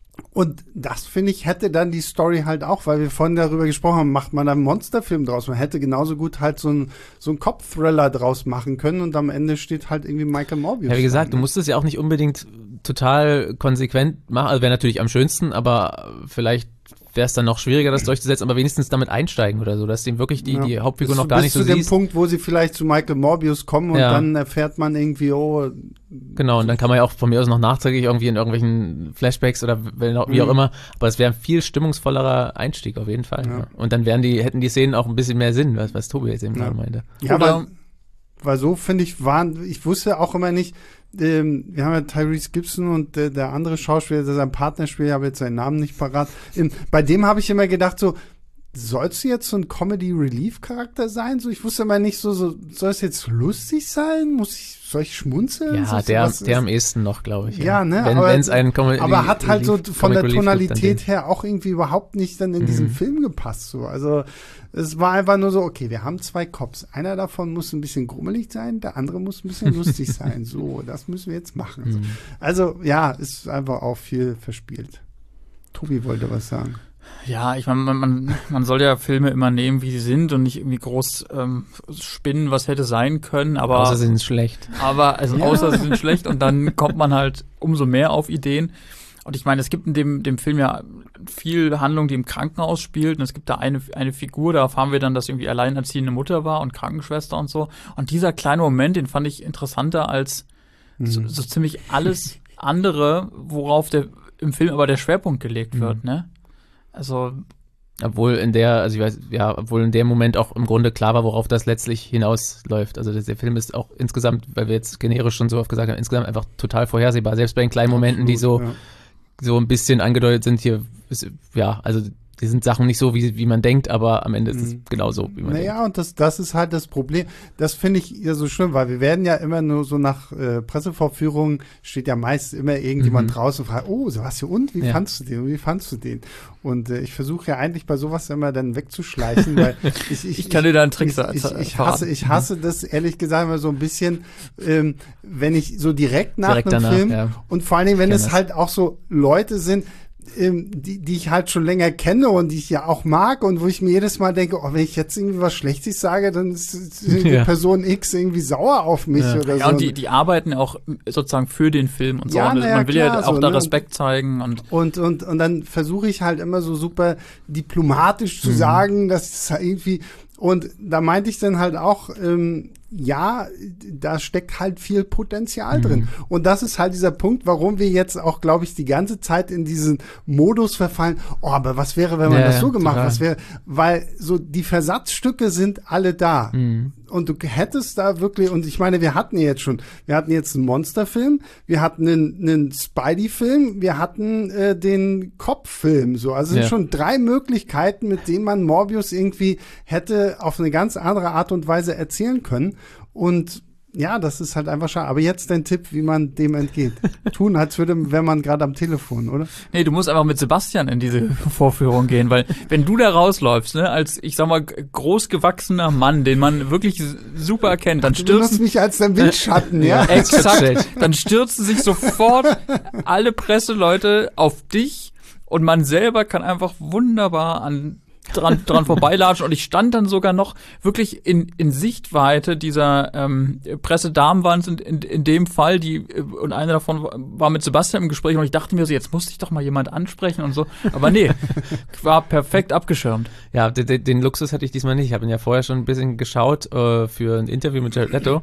Und das, finde ich, hätte dann die Story halt auch, weil wir vorhin darüber gesprochen haben, macht man da einen Monsterfilm draus. Man hätte genauso gut halt so einen so einen Cop-Thriller draus machen können und am Ende steht halt irgendwie Michael Morbius. Ja, wie gesagt, da, du ne? musst es ja auch nicht unbedingt total konsequent machen. Also wäre natürlich am schönsten, aber vielleicht wäre es dann noch schwieriger, das durchzusetzen, aber wenigstens damit einsteigen oder so, dass du wirklich die, Ja. die Hauptfigur bis, noch gar bis nicht so zu dem siehst. Punkt, wo sie vielleicht zu Michael Morbius kommen und Ja. dann erfährt man irgendwie, oh, Genau, und dann kann man ja auch von mir aus noch nachträglich irgendwie in irgendwelchen Flashbacks oder wie auch Mhm. immer, aber es wäre ein viel stimmungsvollerer Einstieg auf jeden Fall. Ja. Ja. Und dann wären die, hätten die Szenen auch ein bisschen mehr Sinn, was, was Tobi jetzt eben Ja. gerade meinte. ja, Oder- aber weil so, finde ich, waren, ich wusste auch immer nicht, ähm, wir haben ja Tyrese Gibson und äh, der andere Schauspieler, der sein Partner spielt, ich habe jetzt seinen Namen nicht parat. Ähm, bei dem habe ich immer gedacht, so, sollst du jetzt so ein Comedy-Relief-Charakter sein? So, ich wusste immer nicht so, so, soll es jetzt lustig sein? Muss ich, soll ich schmunzeln? Ja, so, der, was der ist- am ehesten noch, glaube ich. Ja, ne, Wenn aber- es einen Comedy, aber hat halt so Relief- von der Comic Relief gibt, dann Tonalität den. her auch irgendwie überhaupt nicht dann in Mhm. diesen Film gepasst. So. Also es war einfach nur so, okay, wir haben zwei Cops. Einer davon muss ein bisschen grummelig sein, der andere muss ein bisschen lustig sein. So, das müssen wir jetzt machen. Mhm. Also ja, ist einfach auch viel verspielt. Tobi wollte was sagen. Ja, ich meine, man, man, man soll ja Filme immer nehmen, wie sie sind und nicht irgendwie groß ähm, spinnen, was hätte sein können, aber Außer sie sind schlecht. aber also Ja. außer sie sind schlecht und dann kommt man halt umso mehr auf Ideen. Und ich meine, es gibt in dem, dem Film ja viel Handlung, die im Krankenhaus spielt. Und es gibt da eine, eine Figur, da erfahren wir dann, dass irgendwie alleinerziehende Mutter war und Krankenschwester und so. Und dieser kleine Moment, den fand ich interessanter als so, so ziemlich alles andere, worauf der im Film aber der Schwerpunkt gelegt wird, ne? Also, Obwohl in der, also ich weiß, ja, obwohl in dem Moment auch im Grunde klar war, worauf das letztlich hinausläuft. Also das, der Film ist auch insgesamt, weil wir jetzt generisch schon so oft gesagt haben, insgesamt einfach total vorhersehbar. Selbst bei den kleinen Momenten, die so, Ja. so ein bisschen angedeutet sind, hier, ist, ja, also die sind Sachen nicht so, wie, wie man denkt, aber am Ende ist es Mhm. genauso, wie man denkt. Naja, und das, das ist halt das Problem. Das finde ich ja so schlimm, weil wir werden ja immer nur so nach äh, Pressevorführungen steht ja meist immer irgendjemand Mhm. draußen und fragt, oh, Sebastian, und wie Ja. fandst du den? Wie fandst du den? Und äh, ich versuche ja eigentlich bei sowas immer dann wegzuschleichen, weil ich, ich, Ich kann dir da einen Trick ich, sa- ich, sa- ich verraten. hasse, ich hasse das ehrlich gesagt immer so ein bisschen, ähm, wenn ich so direkt nach Direkt einem danach, Film ja. und vor allen Dingen, wenn Ich es kenn das. halt auch so Leute sind, ähm, die, die ich halt schon länger kenne und die ich ja auch mag und wo ich mir jedes Mal denke, oh, wenn ich jetzt irgendwie was Schlechtes sage, dann ist, ist die Ja. Person X irgendwie sauer auf mich Ja. oder ja, so. und die, die arbeiten auch sozusagen für den Film und so. Ja, und na ja, man will klar, ja auch so, da ne? Respekt zeigen und Und, und, und dann versuche ich halt immer so super diplomatisch zu sagen, dass es halt irgendwie, und da meinte ich dann halt auch, ähm, ja, da steckt halt viel Potenzial mhm. drin. Und das ist halt dieser Punkt, warum wir jetzt auch, glaube ich, die ganze Zeit in diesen Modus verfallen. Oh, aber was wäre, wenn man ja, das so gemacht? total. Was wäre, weil so die Versatzstücke sind alle da. Mhm. Und du hättest da wirklich, und ich meine, wir hatten jetzt schon, wir hatten jetzt einen Monsterfilm, wir hatten einen, einen Spidey-Film, wir hatten äh, den Cop-Film, so. Also es ja. sind schon drei Möglichkeiten, mit denen man Morbius irgendwie hätte auf eine ganz andere Art und Weise erzählen können. Und ja, das ist halt einfach schade. Aber jetzt dein Tipp, wie man dem entgeht. Tun, als würde, wenn man gerade am Telefon, oder? Nee, du musst einfach mit Sebastian in diese Vorführung gehen, weil wenn du da rausläufst, ne, als, ich sag mal, großgewachsener Mann, den man wirklich super erkennt, dann Du stürzen benutzt mich als dein Windschatten, ja? exakt, dann stürzen sich sofort alle Presseleute auf dich und man selber kann einfach wunderbar an dran, dran vorbeilatschen und ich stand dann sogar noch wirklich in, in Sichtweite dieser ähm, Pressedamenwand in, in, in dem Fall, die und einer davon war mit Sebastian im Gespräch und ich dachte mir so, jetzt musste ich doch mal jemand ansprechen und so, aber nee, war perfekt abgeschirmt. Ja, den, den Luxus hatte ich diesmal nicht. Ich habe ihn ja vorher schon ein bisschen geschaut äh, für ein Interview mit Jared Leto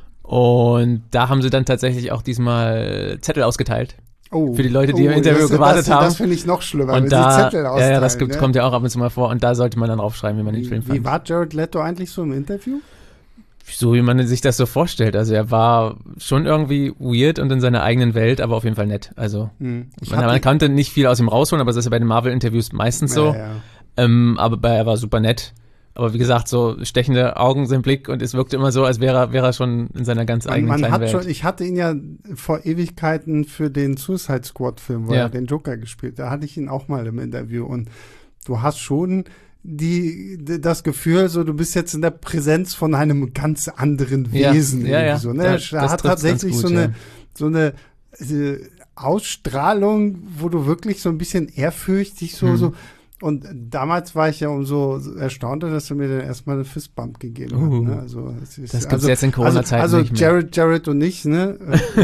und da haben sie dann tatsächlich auch diesmal Zettel ausgeteilt. Oh, für die Leute, die oh, im Interview das, gewartet das, haben. Das finde ich noch schlimmer, und wenn da, sie Zettel austeilen. Ja, ja, das gibt, ja? kommt ja auch ab und zu mal vor. Und da sollte man dann draufschreiben, wie man den wie, Film fand. Wie war Jared Leto eigentlich so im Interview? So, wie man sich das so vorstellt. Also er war schon irgendwie weird und in seiner eigenen Welt, aber auf jeden Fall nett. Also hm. man, man konnte nicht viel aus ihm rausholen, aber das ist ja bei den Marvel-Interviews meistens so. Ja, ja. Ähm, aber er war super nett. Aber wie gesagt, so stechende Augen, sein Blick und es wirkte immer so, als wäre er, wäre er schon in seiner ganz eigenen man, man kleinen hat Welt. Schon, ich hatte ihn ja vor Ewigkeiten für den Suicide Squad Film, wo ja. er den Joker gespielt. Da hatte ich ihn auch mal im Interview und du hast schon die, das Gefühl, so du bist jetzt in der Präsenz von einem ganz anderen Wesen. Ja, ja, ja. So, ne? Das, er das hat tatsächlich gut, so eine, ja. so eine äh, Ausstrahlung, wo du wirklich so ein bisschen ehrfürchtig so, hm. so und damals war ich ja umso erstaunter, dass er mir dann erstmal eine Fistbump gegeben uh, hat. Ne? Also, es ist, das gibt's also, jetzt in Corona-Zeiten also, nicht mehr. Also Jared, Jared und ich, ne?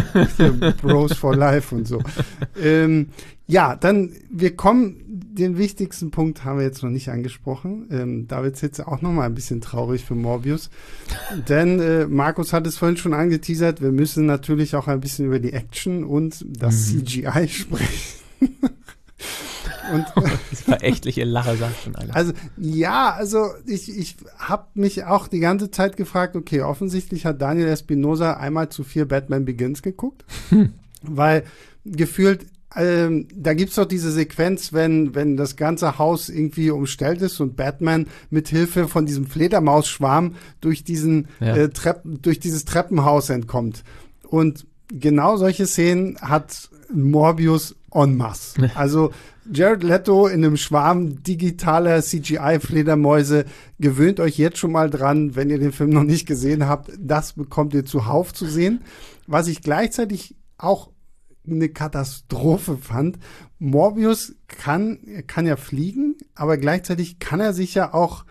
Bros for life und so. ähm, ja, dann, wir kommen, den wichtigsten Punkt haben wir jetzt noch nicht angesprochen. Ähm, da wird's jetzt auch noch mal ein bisschen traurig für Morbius. Denn äh, Markus hat es vorhin schon angeteasert, wir müssen natürlich auch ein bisschen über die Action und das mhm. C G I sprechen. Und, das verächtliche Lache sagt schon alle. Also, ja, also ich, ich habe mich auch die ganze Zeit gefragt, okay, offensichtlich hat Daniel Espinosa einmal zu viel Batman Begins geguckt, hm. weil gefühlt, ähm, da gibt's doch diese Sequenz, wenn wenn das ganze Haus irgendwie umstellt ist und Batman mit Hilfe von diesem Fledermausschwarm durch diesen ja. äh, Treppen, durch dieses Treppenhaus entkommt. Und genau solche Szenen hat Morbius en masse. Also Jared Leto in einem Schwarm digitaler C G I-Fledermäuse. Gewöhnt euch jetzt schon mal dran, wenn ihr den Film noch nicht gesehen habt. Das bekommt ihr zuhauf zu sehen. Was ich gleichzeitig auch eine Katastrophe fand. Morbius kann, er kann ja fliegen, aber gleichzeitig kann er sich ja auch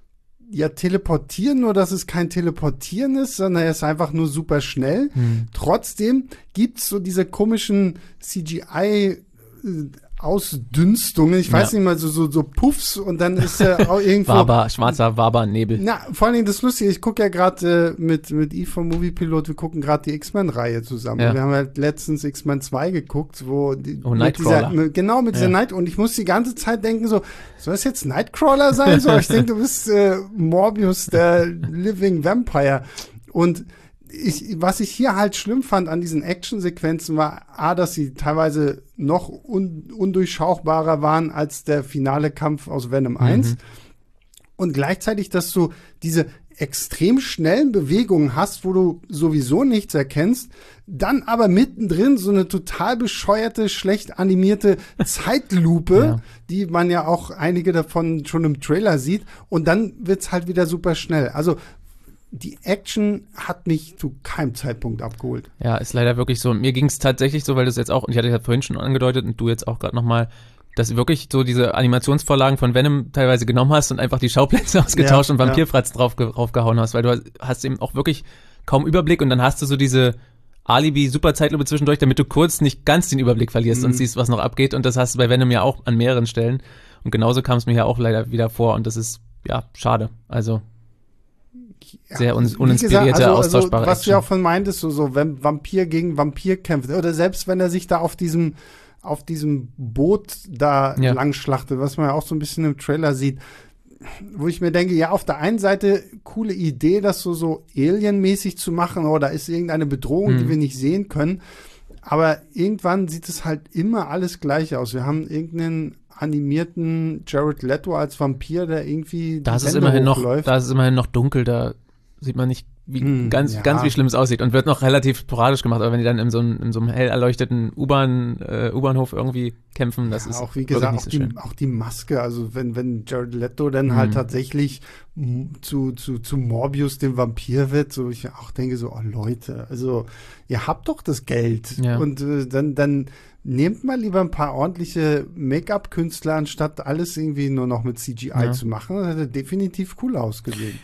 ja teleportieren, nur dass es kein Teleportieren ist, sondern er ist einfach nur super schnell. Hm. Trotzdem gibt's so diese komischen C G I äh, Ausdünstungen, ich weiß ja. nicht mal, so, so, so Puffs und dann ist er auch irgendwo. Waber, schwarzer Waber-Nebel. Na, vor allen Dingen das Lustige, ich gucke ja gerade äh, mit, mit Yves vom Moviepilot, wir gucken gerade die X-Men-Reihe zusammen. Ja. Wir haben halt letztens X-Men zwei geguckt, wo die, oh, mit dieser, mit, genau mit dieser ja. Night, und ich muss die ganze Zeit denken so, soll das jetzt Nightcrawler sein? So, ich denke, du bist äh, Morbius, der Living Vampire. Und Ich, was ich hier halt schlimm fand an diesen Actionsequenzen war, A, dass sie teilweise noch un, undurchschaubarer waren als der finale Kampf aus Venom eins. Mhm. Und gleichzeitig, dass du diese extrem schnellen Bewegungen hast, wo du sowieso nichts erkennst, dann aber mittendrin so eine total bescheuerte, schlecht animierte Zeitlupe, ja. die man ja auch einige davon schon im Trailer sieht. Und dann wird's halt wieder super schnell. Also die Action hat mich zu keinem Zeitpunkt abgeholt. Ja, ist leider wirklich so. Mir ging es tatsächlich so, weil du es jetzt auch, und ich hatte ja vorhin schon angedeutet und du jetzt auch gerade nochmal, dass wirklich so diese Animationsvorlagen von Venom teilweise genommen hast und einfach die Schauplätze ausgetauscht ja, und Vampirfratz ja. drauf, draufgehauen hast, weil du hast eben auch wirklich kaum Überblick und dann hast du so diese Alibi-Super-Zeitlupe zwischendurch, damit du kurz nicht ganz den Überblick verlierst mhm. und siehst, was noch abgeht, und das hast du bei Venom ja auch an mehreren Stellen und genauso kam es mir ja auch leider wieder vor und das ist, ja, schade. Also sehr un wie uninspirierte, gesagt, also, austauschbare also, was Action. du auch von meintest, so, so wenn Vampir gegen Vampir kämpft, oder selbst wenn er sich da auf diesem auf diesem Boot da Ja. lang schlachtet, was man ja auch so ein bisschen im Trailer sieht, wo ich mir denke, ja, auf der einen Seite coole Idee, das so so Alien-mäßig zu machen, oder ist irgendeine Bedrohung, Mhm. die wir nicht sehen können, aber irgendwann sieht es halt immer alles gleich aus. Wir haben irgendeinen animierten Jared Leto als Vampir, der irgendwie Da die ist es Wände immerhin noch, hochläuft. da ist es immerhin noch dunkel, da sieht man nicht, wie Hm, ganz, ja. ganz wie schlimm es aussieht und wird noch relativ sporadisch gemacht, aber wenn die dann in so einem, in so einem hell erleuchteten U-Bahn, äh, U-Bahnhof irgendwie kämpfen, das Ja, ist auch wie wirklich gesagt, nicht auch so die, schön. auch die Maske, also wenn, wenn Jared Leto dann Mhm. halt tatsächlich m, zu, zu, zu Morbius, dem Vampir wird, so ich auch denke so, oh Leute, also ihr habt doch das Geld Ja. und äh, dann, dann nehmt mal lieber ein paar ordentliche Make-up-Künstler, anstatt alles irgendwie nur noch mit C G I Ja. zu machen. Das hätte definitiv cool ausgesehen.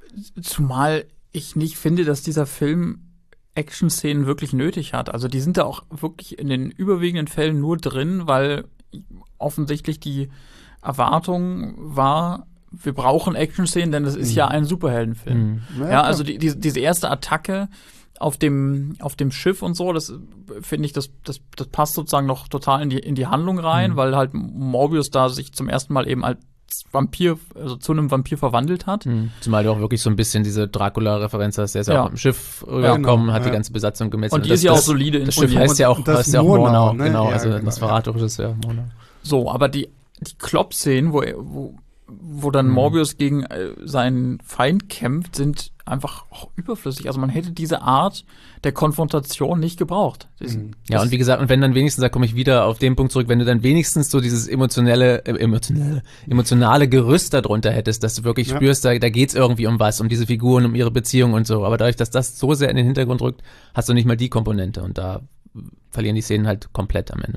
Zumal ich nicht finde, dass dieser Film Action-Szenen wirklich nötig hat. Also die sind da auch wirklich in den überwiegenden Fällen nur drin, weil offensichtlich die Erwartung war, wir brauchen Action-Szenen, denn das ist Mhm. ja ein Superheldenfilm. Mhm. Ja, Ja, klar. also die, die, diese erste Attacke auf dem, auf dem Schiff und so, das äh, finde ich, das, das, das passt sozusagen noch total in die, in die Handlung rein, Mhm. weil halt Morbius da sich zum ersten Mal eben als Vampir, also zu einem Vampir verwandelt hat. Mhm. Zumal du auch wirklich so ein bisschen diese Dracula-Referenz hast, der ist ja Ja. auch im Schiff rübergekommen, genau, hat die ja. ganze Besatzung gemetzelt. Und die das, ist ja auch das, solide Das Schiff inszeniert. heißt ja auch, Und das heißt ja auch Murnau, Murnau, ne? genau, Ja, also genau, das Verraterische ist ja Murnau. So, aber die, die Klopp-Szenen, wo, er- wo, wo dann Mhm. Morbius gegen äh, seinen Feind kämpft, sind einfach auch überflüssig. Also man hätte diese Art der Konfrontation nicht gebraucht. Das, Mhm. Ja, das- und wie gesagt, und wenn dann wenigstens, da komme ich wieder auf den Punkt zurück, wenn du dann wenigstens so dieses emotionelle, äh, emotionale, emotionale Gerüst darunter hättest, dass du wirklich Ja. spürst, da, da geht's irgendwie um was, um diese Figuren, um ihre Beziehung und so. Aber dadurch, dass das so sehr in den Hintergrund rückt, hast du nicht mal die Komponente und da verlieren die Szenen halt komplett am Ende.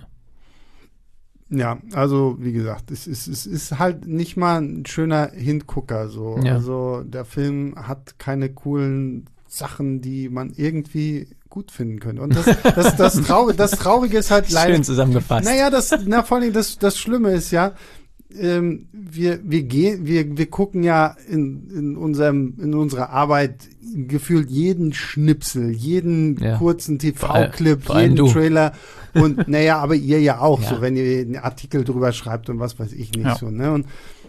Ja, also wie gesagt, es ist, es ist halt nicht mal ein schöner Hingucker. So. Ja. Also der Film hat keine coolen Sachen, die man irgendwie gut finden könnte. Und das, das, das, Traurige, das Traurige ist halt leider. Schön zusammengefasst. Naja, das, na, vor allem das, das Schlimme ist ja, ähm, wir, wir gehen, wir, wir gucken ja in, in unserem, in unserer Arbeit gefühlt jeden Schnipsel, jeden Ja. kurzen Vor all- T V-Clip, vor allem jeden du. Trailer. Und naja, aber ihr ja auch, Ja. so wenn ihr einen Artikel drüber schreibt und was weiß ich nicht Ja. so, ne? Und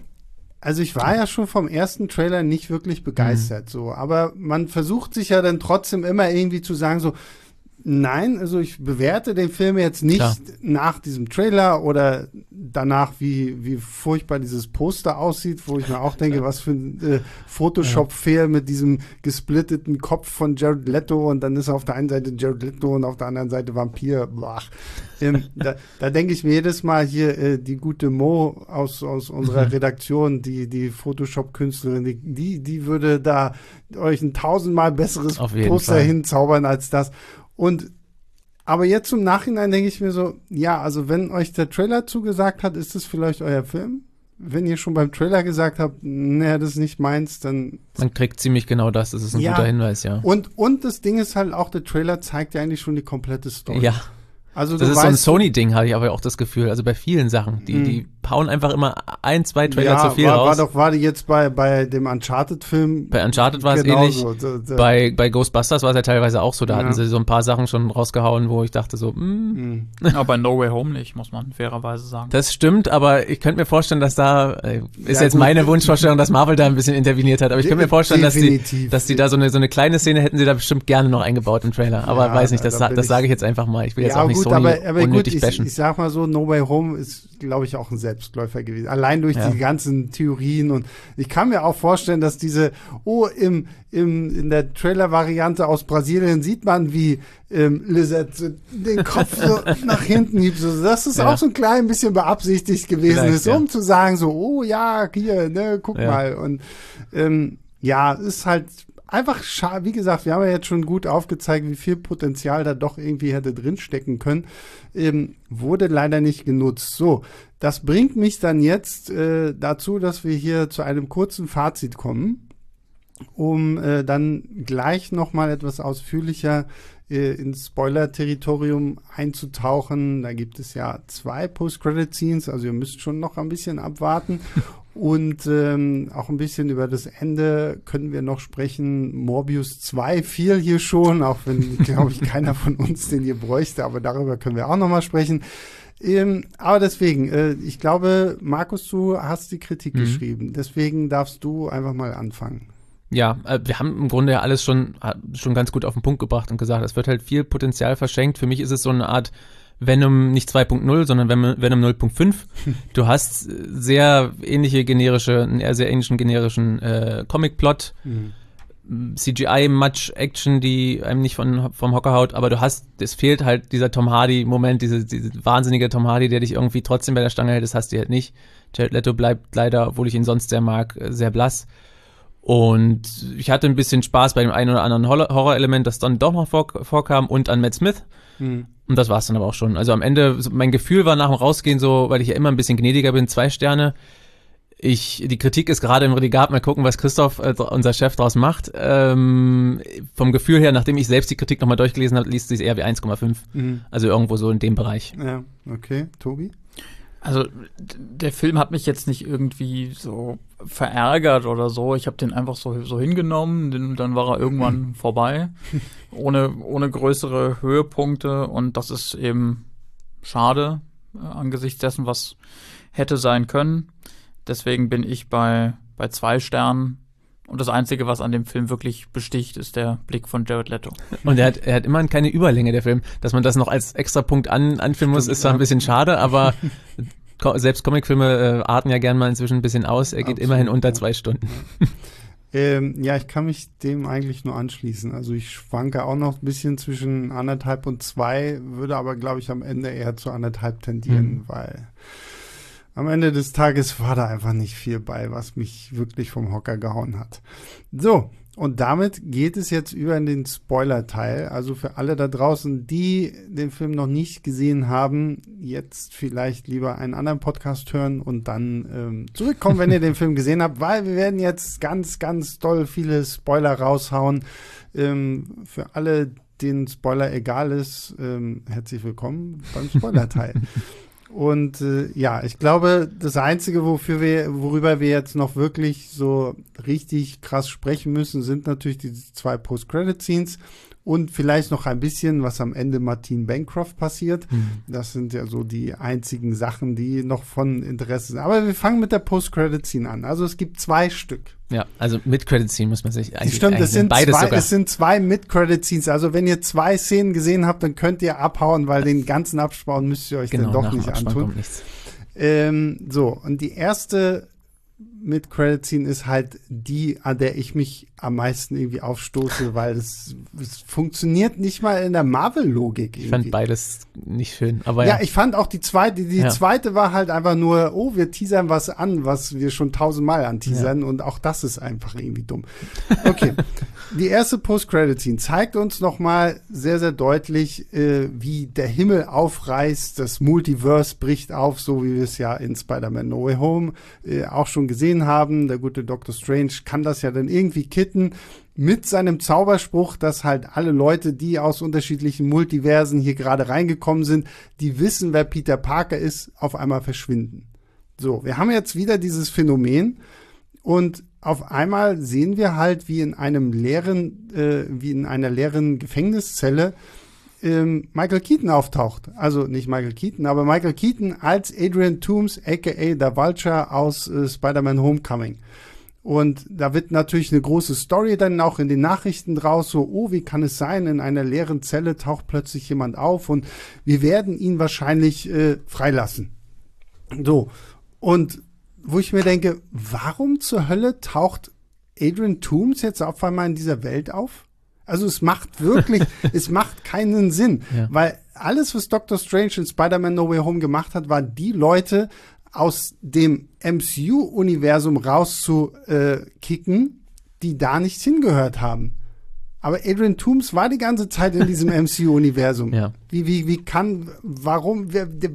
also ich war ja schon vom ersten Trailer nicht wirklich begeistert, so, aber man versucht sich ja dann trotzdem immer irgendwie zu sagen, so, nein, also ich bewerte den Film jetzt nicht Klar. nach diesem Trailer oder danach, wie, wie furchtbar dieses Poster aussieht, wo ich mir auch denke, was für ein äh, Photoshop-Fail mit diesem gesplitteten Kopf von Jared Leto und dann ist auf der einen Seite Jared Leto und auf der anderen Seite Vampir. Boah. Ähm, da, da denke ich mir jedes Mal hier, äh, die gute Mo aus, aus unserer Mhm. Redaktion, die, die Photoshop-Künstlerin, die, die, die würde da euch ein tausendmal besseres Auf jeden Poster Fall. hinzaubern als das. Und aber jetzt im Nachhinein denke ich mir so, ja, also wenn euch der Trailer zugesagt hat, ist es vielleicht euer Film? Wenn ihr schon beim Trailer gesagt habt, naja, das ist nicht meins, dann Man kriegt ziemlich genau das, das ist ein Ja. guter Hinweis, ja. und und das Ding ist halt auch, der Trailer zeigt ja eigentlich schon die komplette Story. Ja, Also das du ist so ein weißt, Sony-Ding, habe ich aber auch das Gefühl, also bei vielen Sachen. Die, Mhm. die hauen einfach immer ein, zwei Trailer ja, zu viel war, raus. war doch war die jetzt bei bei dem Uncharted-Film. Bei Uncharted war es genauso. ähnlich. Da- da- Bei, bei Ghostbusters war es ja teilweise auch so, da Ja. hatten sie so ein paar Sachen schon rausgehauen, wo ich dachte so, mm, Mhm. aber bei No Way Home nicht, muss man fairerweise sagen. das stimmt, aber ich könnte mir vorstellen, dass da, äh, ist Ja, jetzt gut. meine Wunschvorstellung, dass Marvel da ein bisschen interveniert hat, aber ich könnte mir vorstellen, dass die, Definitiv. dass die da so eine, so eine kleine Szene hätten sie da bestimmt gerne noch eingebaut im Trailer, aber Ja, weiß nicht, das, da sa- bin das ich- sage ich jetzt einfach mal, ich will jetzt ja, auch nicht gut, Sony aber, aber gut, unnötig ich, bashen. ich sag mal so, No Way Home ist, glaube ich, auch ein Selbstläufer gewesen. Allein durch Ja. die ganzen Theorien und ich kann mir auch vorstellen, dass diese, oh, im, im, in der Trailer-Variante aus Brasilien sieht man, wie ähm, Lizard so den Kopf so nach hinten hebt. So, dass es Ja. auch so ein klein bisschen beabsichtigt gewesen Vielleicht, ist, ja. um zu sagen, so, oh ja, hier, ne, guck Ja. mal. Und ähm, ja, ist halt einfach schade. Wie gesagt, wir haben ja jetzt schon gut aufgezeigt, wie viel Potenzial da doch irgendwie hätte drinstecken können. Ähm, wurde leider nicht genutzt. So, das bringt mich dann jetzt äh, dazu, dass wir hier zu einem kurzen Fazit kommen, um äh, dann gleich noch mal etwas ausführlicher äh, ins Spoiler-Territorium einzutauchen. Da gibt es ja zwei Post-Credit-Scenes, also ihr müsst schon noch ein bisschen abwarten. Und ähm, auch ein bisschen über das Ende können wir noch sprechen. Morbius zwei fiel hier schon, auch wenn, glaube ich, keiner von uns den hier bräuchte, aber darüber können wir auch noch mal sprechen. Ähm, aber deswegen, äh, ich glaube, Markus, du hast die Kritik mhm. geschrieben. Deswegen darfst du einfach mal anfangen. Ja, äh, wir haben im Grunde ja alles schon, schon ganz gut auf den Punkt gebracht und gesagt, es wird halt viel Potenzial verschenkt. Für mich ist es so eine Art Venom nicht zwei Punkt null, sondern Venom null Punkt fünf. Du hast sehr ähnliche generische, einen eher sehr ähnlichen generischen äh, Comic-Plot, mhm. C G I-Match-Action, die einem nicht von, vom Hocker haut, aber du hast, es fehlt halt dieser Tom Hardy-Moment, diese, diese wahnsinnige Tom Hardy, der dich irgendwie trotzdem bei der Stange hält, das hast du halt nicht. Jared Leto bleibt leider, obwohl ich ihn sonst sehr mag, sehr blass. Und ich hatte ein bisschen Spaß bei dem einen oder anderen Horror-Element, das dann doch noch vor, vorkam und an Matt Smith. Mhm. Und das war's dann aber auch schon. Also am Ende, mein Gefühl war nach dem Rausgehen so, weil ich ja immer ein bisschen gnädiger bin, zwei Sterne. Ich, die Kritik ist gerade im Renegat, mal gucken, was Christoph, äh, unser Chef, draus macht. Ähm, vom Gefühl her, nachdem ich selbst die Kritik nochmal durchgelesen habe, liest sie es eher wie eins Komma fünf. Mhm. Also irgendwo so in dem Bereich. Ja, okay. Tobi? Also der Film hat mich jetzt nicht irgendwie so verärgert oder so. Ich habe den einfach so, so hingenommen, den, dann war er irgendwann vorbei, ohne, ohne größere Höhepunkte. Und das ist eben schade äh, angesichts dessen, was hätte sein können. Deswegen bin ich bei, bei zwei Sternen. Und das Einzige, was an dem Film wirklich besticht, ist der Blick von Jared Leto. Und er hat, er hat immerhin keine Überlänge, der Film. Dass man das noch als extra Punkt an, anführen muss, ist zwar ein bisschen schade, aber selbst Comicfilme äh, arten ja gern mal inzwischen ein bisschen aus. Er geht Absolut, immerhin unter ja. zwei Stunden. ähm, ja, ich kann mich dem eigentlich nur anschließen. Also ich schwanke auch noch ein bisschen zwischen anderthalb und zwei, würde aber, glaube ich, am Ende eher zu anderthalb tendieren, mhm. weil am Ende des Tages war da einfach nicht viel bei, was mich wirklich vom Hocker gehauen hat. So, und damit geht es jetzt über in den Spoiler-Teil. Also für alle da draußen, die den Film noch nicht gesehen haben, jetzt vielleicht lieber einen anderen Podcast hören und dann ähm, zurückkommen, wenn ihr den Film gesehen habt, weil wir werden jetzt ganz, ganz doll viele Spoiler raushauen. Ähm, für alle, denen Spoiler egal ist, ähm, herzlich willkommen beim Spoiler-Teil. Und äh, ja, ich glaube, das Einzige, wofür wir, worüber wir jetzt noch wirklich so richtig krass sprechen müssen, sind natürlich diese zwei Post-Credit-Scenes und vielleicht noch ein bisschen, was am Ende Martin Bancroft passiert. Mhm. Das sind ja so die einzigen Sachen, die noch von Interesse sind. Aber wir fangen mit der Post-Credit-Scene an. Also es gibt zwei Stück. Ja, also Mid-Credit-Scene muss man sich eigentlich Stimmt, eigentlich es sind beides zwei, sogar. Es sind zwei Mid-Credit-Scenes. Also wenn ihr zwei Szenen gesehen habt, dann könnt ihr abhauen, weil den ganzen Abspann müsst ihr euch genau, dann doch nach nicht dem Abspann antun. Kommt nichts. Ähm, so, und die erste Mid-Credit-Scene ist halt die, an der ich mich am meisten irgendwie aufstoße, weil es, es funktioniert nicht mal in der Marvel-Logik. Ich fand beides nicht schön, aber ja. Ja, ich fand auch die zweite, die ja. zweite war halt einfach nur, oh, wir teasern was an, was wir schon tausendmal anteasern ja. und auch das ist einfach irgendwie dumm. Okay, die erste Post-Credit-Scene zeigt uns nochmal sehr, sehr deutlich, äh, wie der Himmel aufreißt, das Multiverse bricht auf, so wie wir es ja in Spider-Man No Way Home äh, auch schon gesehen haben. Der gute Doctor Strange kann das ja dann irgendwie kitten mit seinem Zauberspruch, dass halt alle Leute, die aus unterschiedlichen Multiversen hier gerade reingekommen sind, die wissen, wer Peter Parker ist, auf einmal verschwinden. So, wir haben jetzt wieder dieses Phänomen und auf einmal sehen wir halt, wie in einem leeren, äh, wie in einer leeren Gefängniszelle ähm, Michael Keaton auftaucht. Also nicht Michael Keaton, aber Michael Keaton als Adrian Toomes, aka The Vulture aus äh, Spider-Man Homecoming. Und da wird natürlich eine große Story dann auch in den Nachrichten draus, so, oh, wie kann es sein, in einer leeren Zelle taucht plötzlich jemand auf und wir werden ihn wahrscheinlich äh, freilassen. So, und wo ich mir denke, warum zur Hölle taucht Adrian Toomes jetzt auf einmal in dieser Welt auf? Also es macht wirklich, es macht keinen Sinn, ja. weil alles, was Doctor Strange in Spider-Man No Way Home gemacht hat, waren die Leute aus dem M C U-Universum rauszukicken, die da nicht hingehört haben. Aber Adrian Toomes war die ganze Zeit in diesem M C U-Universum. Ja. Wie, wie, wie kann, warum?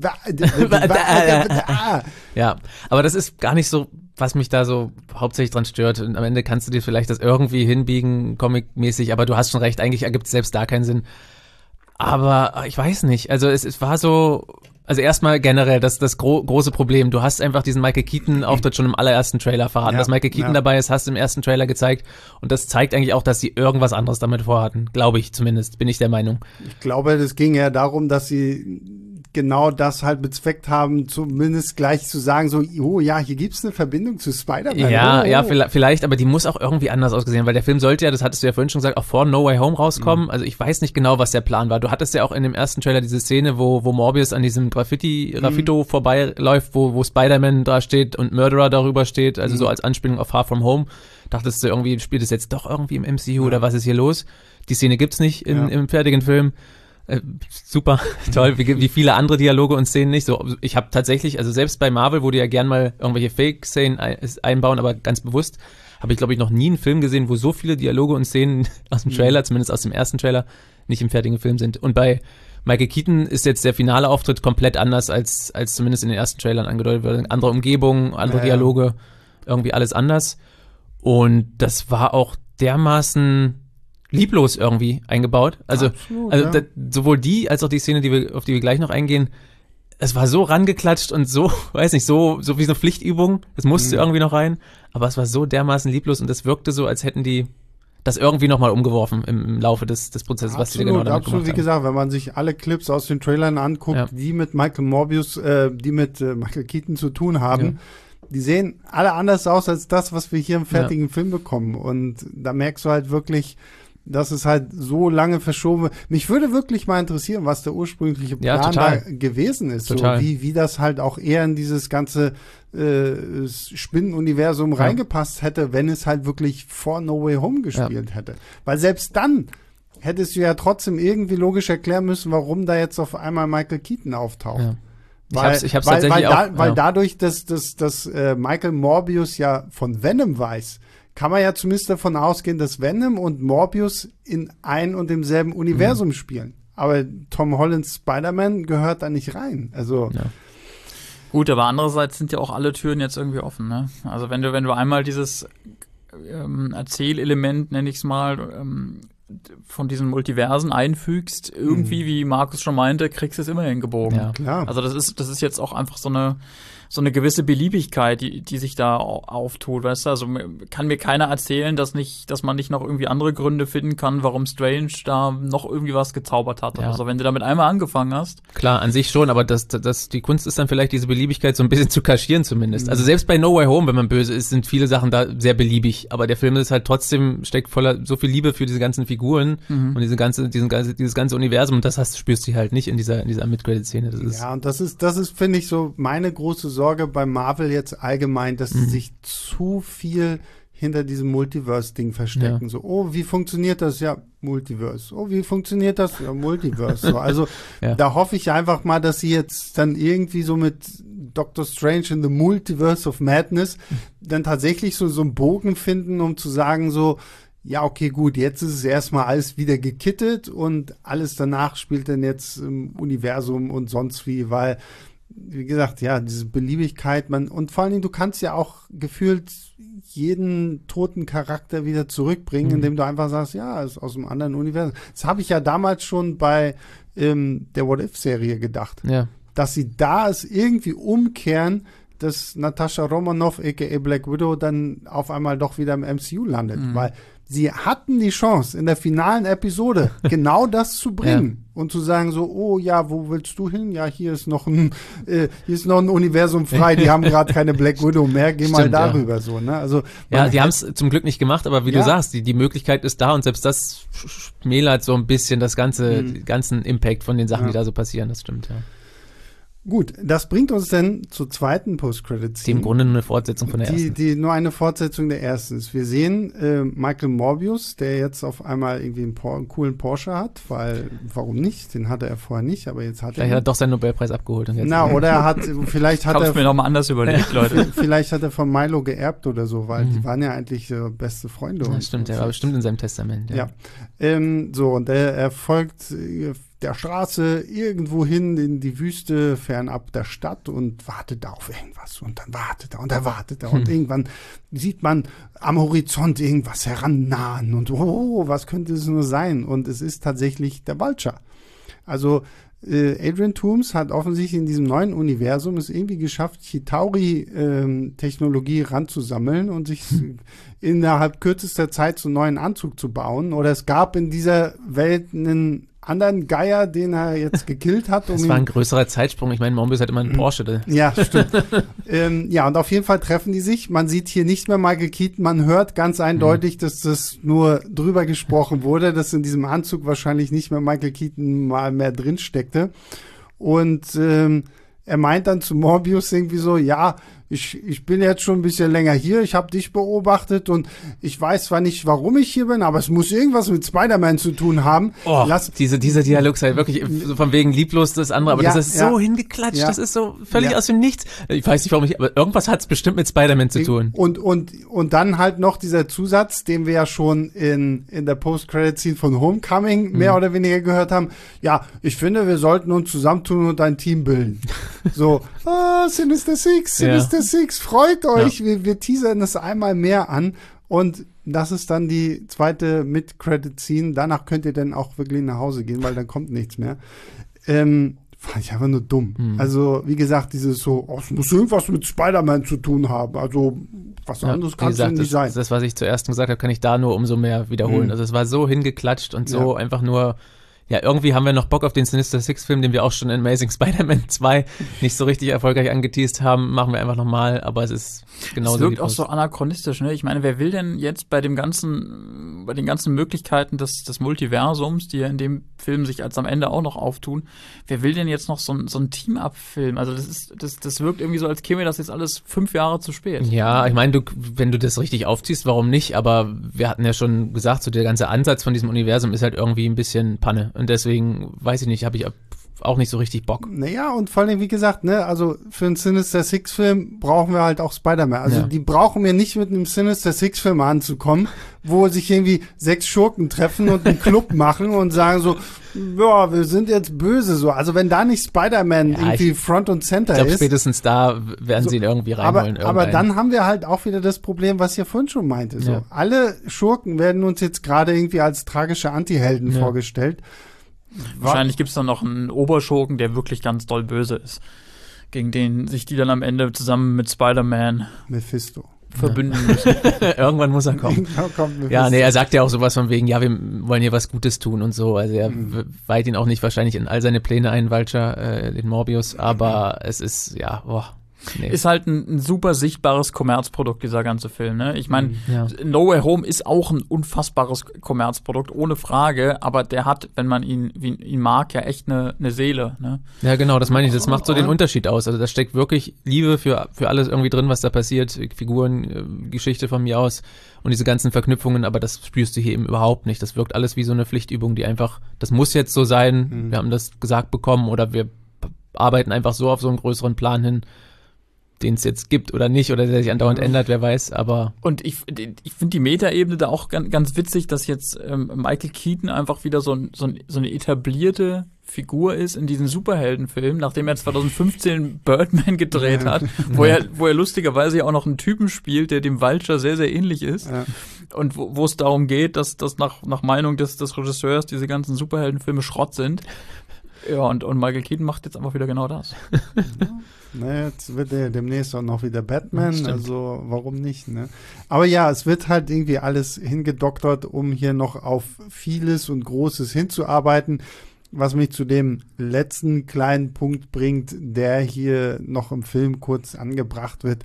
Ja, aber das ist gar nicht so, was mich da so hauptsächlich dran stört. Und am Ende kannst du dir vielleicht das irgendwie hinbiegen, comic-mäßig, aber du hast schon recht, eigentlich ergibt es selbst da keinen Sinn. Aber ich weiß nicht, also es, es war so, also erstmal generell das, das gro- große Problem, du hast einfach diesen Michael Keaton-Auftritt schon im allerersten Trailer verraten, Ja, dass Michael Keaton ja. dabei ist, hast du im ersten Trailer gezeigt und das zeigt eigentlich auch, dass sie irgendwas anderes damit vorhatten, glaube ich zumindest, bin ich der Meinung. Ich glaube, es ging ja darum, dass sie genau das halt bezweckt haben, zumindest gleich zu sagen, so, oh ja, hier gibt's eine Verbindung zu Spider-Man. Ja, oh, ja, oh. vielleicht, vielleicht, aber die muss auch irgendwie anders ausgesehen, weil der Film sollte ja, das hattest du ja vorhin schon gesagt, auch vor No Way Home rauskommen. Mhm. Also ich weiß nicht genau, was der Plan war. Du hattest ja auch in dem ersten Trailer diese Szene, wo, wo Morbius an diesem Graffiti, Graffito mhm. vorbeiläuft, wo, wo Spider-Man da steht und Murderer darüber steht, also mhm. so als Anspielung auf Far From Home. Dachtest du irgendwie, spielt es jetzt doch irgendwie im M C U ja. oder was ist hier los? Die Szene gibt's nicht in, ja. im fertigen Film. Äh, super, toll, wie, wie viele andere Dialoge und Szenen nicht. So, ich habe tatsächlich, also selbst bei Marvel, wo die ja gern mal irgendwelche Fake-Szenen ein, einbauen, aber ganz bewusst, habe ich, glaube ich, noch nie einen Film gesehen, wo so viele Dialoge und Szenen aus dem Trailer, mhm. zumindest aus dem ersten Trailer, nicht im fertigen Film sind. Und bei Michael Keaton ist jetzt der finale Auftritt komplett anders, als, als zumindest in den ersten Trailern angedeutet wird. Andere Umgebung, andere ja, Dialoge, ja. irgendwie alles anders. Und das war auch dermaßen lieblos irgendwie eingebaut. Also, Absolut, also ja. da, sowohl die als auch die Szene, die wir, auf die wir gleich noch eingehen, es war so rangeklatscht und so, weiß nicht, so, so wie so eine Pflichtübung. Es musste mhm. irgendwie noch rein, aber es war so dermaßen lieblos und es wirkte so, als hätten die das irgendwie nochmal umgeworfen im, im Laufe des, des Prozesses, absolut, was die da genau damit absolut, gemacht wie haben. gesagt, wenn man sich alle Clips aus den Trailern anguckt, ja. die mit Michael Morbius, äh, die mit äh, Michael Keaton zu tun haben, ja. die sehen alle anders aus als das, was wir hier im fertigen ja. Film bekommen. Und da merkst du halt wirklich, dass es halt so lange verschoben. Mich würde wirklich mal interessieren, was der ursprüngliche Plan ja, da gewesen ist. Total. So, wie, wie das halt auch eher in dieses ganze äh, Spinnenuniversum ja. reingepasst hätte, wenn es halt wirklich vor No Way Home gespielt ja. hätte. Weil selbst dann hättest du ja trotzdem irgendwie logisch erklären müssen, warum da jetzt auf einmal Michael Keaton auftaucht. Ja. Weil, ich hab's, ich hab's weil, tatsächlich weil, da, auch, weil ja. dadurch, dass, dass, dass äh, Michael Morbius ja von Venom weiß, kann man ja zumindest davon ausgehen, dass Venom und Morbius in ein und demselben Universum mhm. spielen. Aber Tom Hollands Spider-Man gehört da nicht rein. Also ja. Gut, aber andererseits sind ja auch alle Türen jetzt irgendwie offen, ne? Also wenn du, wenn du einmal dieses ähm, Erzählelement, nenn ich's mal, ähm, von diesen Multiversen einfügst, irgendwie, mhm. wie Markus schon meinte, kriegst du es immer hingebogen. Ja, klar. Also das ist, das ist jetzt auch einfach so eine, so eine gewisse Beliebigkeit, die, die sich da auftut, weißt du? Also kann mir keiner erzählen, dass nicht, dass man nicht noch irgendwie andere Gründe finden kann, warum Strange da noch irgendwie was gezaubert hat. Ja. Also wenn du damit einmal angefangen hast. Klar, an sich schon, aber das, das, die Kunst ist dann vielleicht, diese Beliebigkeit so ein bisschen zu kaschieren zumindest. Mhm. Also selbst bei No Way Home, wenn man böse ist, sind viele Sachen da sehr beliebig, aber der Film ist halt trotzdem, steckt voller so viel Liebe für diese ganzen Figuren mhm. und diese ganze, diesen ganze, dieses ganze Universum und das hast, spürst du halt nicht in dieser, in dieser Mid-Credit-Szene. Das ist ja, und das ist, das ist, finde ich, so meine große Sorge bei Marvel jetzt allgemein, dass Mhm. sie sich zu viel hinter diesem Multiverse-Ding verstecken. Ja. So, oh, wie funktioniert das? Ja, Multiverse. Oh, wie funktioniert das? Ja, Multiverse. So, also Ja. da hoffe ich einfach mal, dass sie jetzt dann irgendwie so mit Doctor Strange in the Multiverse of Madness dann tatsächlich so, so einen Bogen finden, um zu sagen so, ja, okay, gut, jetzt ist es erstmal alles wieder gekittet und alles danach spielt dann jetzt im Universum und sonst wie, weil, wie gesagt, ja, diese Beliebigkeit, man, und vor allen Dingen, du kannst ja auch gefühlt jeden toten Charakter wieder zurückbringen, Mhm. indem du einfach sagst, ja, ist aus einem anderen Universum. Das habe ich ja damals schon bei ähm, der What-If-Serie gedacht, ja. dass sie da es irgendwie umkehren, dass Natascha Romanoff, aka Black Widow, dann auf einmal doch wieder im M C U landet, Mhm. weil sie hatten die Chance, in der finalen Episode genau das zu bringen ja. und zu sagen so, oh ja, wo willst du hin? Ja, hier ist noch ein, äh, hier ist noch ein Universum frei, die haben gerade keine Black Widow mehr, geh mal Stimmt, darüber, ja. so, ne? Also Ja, man die hätte- haben es zum Glück nicht gemacht, aber wie Ja. du sagst, die, die Möglichkeit ist da und selbst das schmälert so ein bisschen das ganze, Mhm. den ganzen Impact von den Sachen, Ja. die da so passieren, das stimmt, ja. Gut, das bringt uns dann zur zweiten Post-Credit-Scene. Die im Grunde nur eine Fortsetzung von der die, ersten. die nur eine Fortsetzung der ersten ist. Wir sehen äh, Michael Morbius, der jetzt auf einmal irgendwie einen, Por- einen coolen Porsche hat, weil, warum nicht? Den hatte er vorher nicht, aber jetzt hat Vielleicht er hat ihn. er doch seinen Nobelpreis abgeholt. Und jetzt Na, oder er hat, vielleicht Ich hat hab's er, mir nochmal anders überlegt, Leute. vielleicht hat er von Milo geerbt oder so, weil Mhm. die waren ja eigentlich äh, beste Freunde. Ja, und- stimmt, der war bestimmt in seinem Testament. Ja. Ja. Ähm, so, und er, er folgt äh, der Straße irgendwo hin in die Wüste, fernab der Stadt und wartet da auf irgendwas. Und dann wartet er und er wartet er. Und Hm. irgendwann sieht man am Horizont irgendwas herannahen. Und oh, was könnte es nur sein? Und es ist tatsächlich der Vulture. Also äh, Adrian Toomes hat offensichtlich in diesem neuen Universum es irgendwie geschafft, Chitauri-Technologie ähm, ranzusammeln und sich innerhalb kürzester Zeit so einen neuen Anzug zu bauen. Oder es gab in dieser Welt einen anderen Geier, den er jetzt gekillt hat. Um das war ein größerer Zeitsprung. Ich meine, Mobius hat immer einen Porsche. Da. Ja, stimmt. ähm, ja, und auf jeden Fall treffen die sich. Man sieht hier nicht mehr Michael Keaton. Man hört ganz eindeutig, mhm. dass das nur drüber gesprochen wurde, dass in diesem Anzug wahrscheinlich nicht mehr Michael Keaton mal mehr drin steckte. Und ähm, er meint dann zu Morbius irgendwie so, ja, ich, ich bin jetzt schon ein bisschen länger hier, ich habe dich beobachtet und ich weiß zwar nicht, warum ich hier bin, aber es muss irgendwas mit Spider-Man zu tun haben. Oh, Lass, diese, dieser Dialog sei wirklich so von wegen lieblos das andere, aber ja, das ist so ja, hingeklatscht, ja, das ist so völlig ja. aus dem Nichts. Ich weiß nicht, warum ich, aber irgendwas hat es bestimmt mit Spider-Man zu tun. Und, und, und dann halt noch dieser Zusatz, den wir ja schon in, in der Post-Credit-Scene von Homecoming mehr mhm. oder weniger gehört haben. Ja, ich finde, wir sollten uns zusammentun und ein Team bilden. So, ah, Sinister Six, Sinister ja. Six, freut euch, ja. wir, wir teasern es einmal mehr an und das ist dann die zweite Mid-Credit-Scene. Danach könnt ihr dann auch wirklich nach Hause gehen, weil dann kommt nichts mehr. Ähm, fand ich einfach nur dumm. Hm. Also, wie gesagt, dieses so, oh, es muss irgendwas mit Spider-Man zu tun haben. Also, was ja, anderes kann es nicht das, sein. Das, was ich zuerst gesagt habe, kann ich da nur umso mehr wiederholen. Hm. Also, es war so hingeklatscht und so ja. einfach nur. Ja, irgendwie haben wir noch Bock auf den Sinister Six-Film, den wir auch schon in Amazing Spider-Man zwei nicht so richtig erfolgreich angeteast haben. Machen wir einfach nochmal, aber es ist genauso. Es wirkt auch so anachronistisch, ne? Ich meine, wer will denn jetzt bei dem ganzen, bei den ganzen Möglichkeiten des, des Multiversums, die ja in dem Film sich als am Ende auch noch auftun, wer will denn jetzt noch so, so ein Team-Up-Film? Also das ist, das, das wirkt irgendwie so, als käme das jetzt alles fünf Jahre zu spät. Ja, ich meine, du, wenn du das richtig aufziehst, warum nicht? Aber wir hatten ja schon gesagt, so der ganze Ansatz von diesem Universum ist halt irgendwie ein bisschen Panne. Und deswegen, weiß ich nicht, habe ich auch nicht so richtig Bock. Naja, und vor allem, wie gesagt, ne, also für einen Sinister Six-Film brauchen wir halt auch Spider-Man. Also ja. die brauchen wir nicht mit einem Sinister Six-Film anzukommen, wo sich irgendwie sechs Schurken treffen und einen Club machen und sagen so, ja, wir sind jetzt böse so. Also wenn da nicht Spider-Man ja, irgendwie ich, Front und Center ich glaub, ist. spätestens da werden so, sie ihn irgendwie reinholen. Aber, aber dann haben wir halt auch wieder das Problem, was ihr vorhin schon meinte. So, ja. alle Schurken werden uns jetzt gerade irgendwie als tragische Antihelden ja. vorgestellt. Wahrscheinlich gibt's dann noch einen Oberschurken, der wirklich ganz doll böse ist. Gegen den sich die dann am Ende zusammen mit Spider-Man Mephisto verbünden ja. müssen. Irgendwann muss er kommen. Ja, nee, er sagt ja auch sowas von wegen, ja, wir wollen hier was Gutes tun und so. Also er mhm. weiht ihn auch nicht wahrscheinlich in all seine Pläne ein, Vulture, äh, den Morbius, aber mhm. es ist, ja, boah. Nee. Ist halt ein, ein super sichtbares Kommerzprodukt, dieser ganze Film, ne? Ich meine, ja. No Way Home ist auch ein unfassbares Kommerzprodukt, ohne Frage, aber der hat, wenn man ihn, wie, ihn mag, ja echt eine, eine Seele, ne? Ja, genau, das meine ich, das macht so den Unterschied aus. Also da steckt wirklich Liebe für, für alles irgendwie drin, was da passiert, Figuren, Geschichte von mir aus und diese ganzen Verknüpfungen, aber das spürst du hier eben überhaupt nicht. Das wirkt alles wie so eine Pflichtübung, die einfach, das muss jetzt so sein, mhm. wir haben das gesagt bekommen oder wir arbeiten einfach so auf so einen größeren Plan hin, den es jetzt gibt oder nicht, oder der sich andauernd ja. ändert, wer weiß, aber... Und ich, ich finde die Metaebene da auch ganz, ganz witzig, dass jetzt ähm, Michael Keaton einfach wieder so, ein, so, ein, so eine etablierte Figur ist in diesen Superheldenfilm, nachdem er zwanzig fünfzehn Birdman gedreht hat, wo er, wo er lustigerweise ja auch noch einen Typen spielt, der dem Vulture sehr, sehr ähnlich ist. Ja. Und wo, wo es darum geht, dass, dass nach, nach Meinung des, des Regisseurs diese ganzen Superheldenfilme Schrott sind. Ja, und, und Michael Keaton macht jetzt einfach wieder genau das. Ja. Ne, jetzt wird er demnächst auch noch wieder Batman, also warum nicht, ne? Aber ja, es wird halt irgendwie alles hingedoktert, um hier noch auf vieles und Großes hinzuarbeiten, was mich zu dem letzten kleinen Punkt bringt, der hier noch im Film kurz angebracht wird.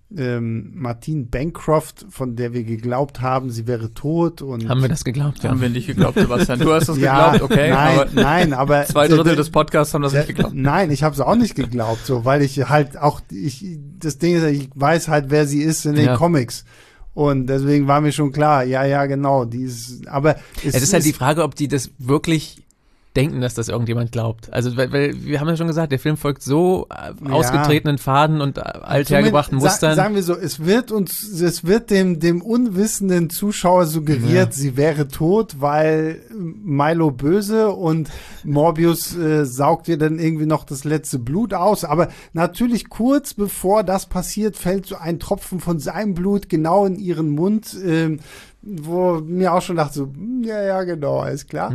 Ähm, Martine Bancroft, von der wir geglaubt haben, sie wäre tot. Und haben wir das geglaubt? Ja. Haben wir nicht geglaubt, Sebastian. Du hast das ja, geglaubt, okay. Nein, aber nein, aber zwei Drittel des Podcasts haben das nicht geglaubt. Nein, ich habe es auch nicht geglaubt, so, weil ich halt auch, ich, das Ding ist, ich weiß halt, wer sie ist in den ja. Comics. Und deswegen war mir schon klar, ja, ja, genau, die ist, aber es, es ist halt die Frage, ob die das wirklich denken, dass das irgendjemand glaubt. Also, weil, weil wir haben ja schon gesagt, der Film folgt so äh, ja. ausgetretenen Faden und äh, althergebrachten Mustern. Sa- sagen wir so, es wird uns, es wird dem, dem unwissenden Zuschauer suggeriert, ja. sie wäre tot, weil Milo böse und Morbius äh, saugt ihr dann irgendwie noch das letzte Blut aus. Aber natürlich kurz bevor das passiert, fällt so ein Tropfen von seinem Blut genau in ihren Mund, äh, wo mir auch schon dachte, so, ja, ja, genau, alles klar. Mhm.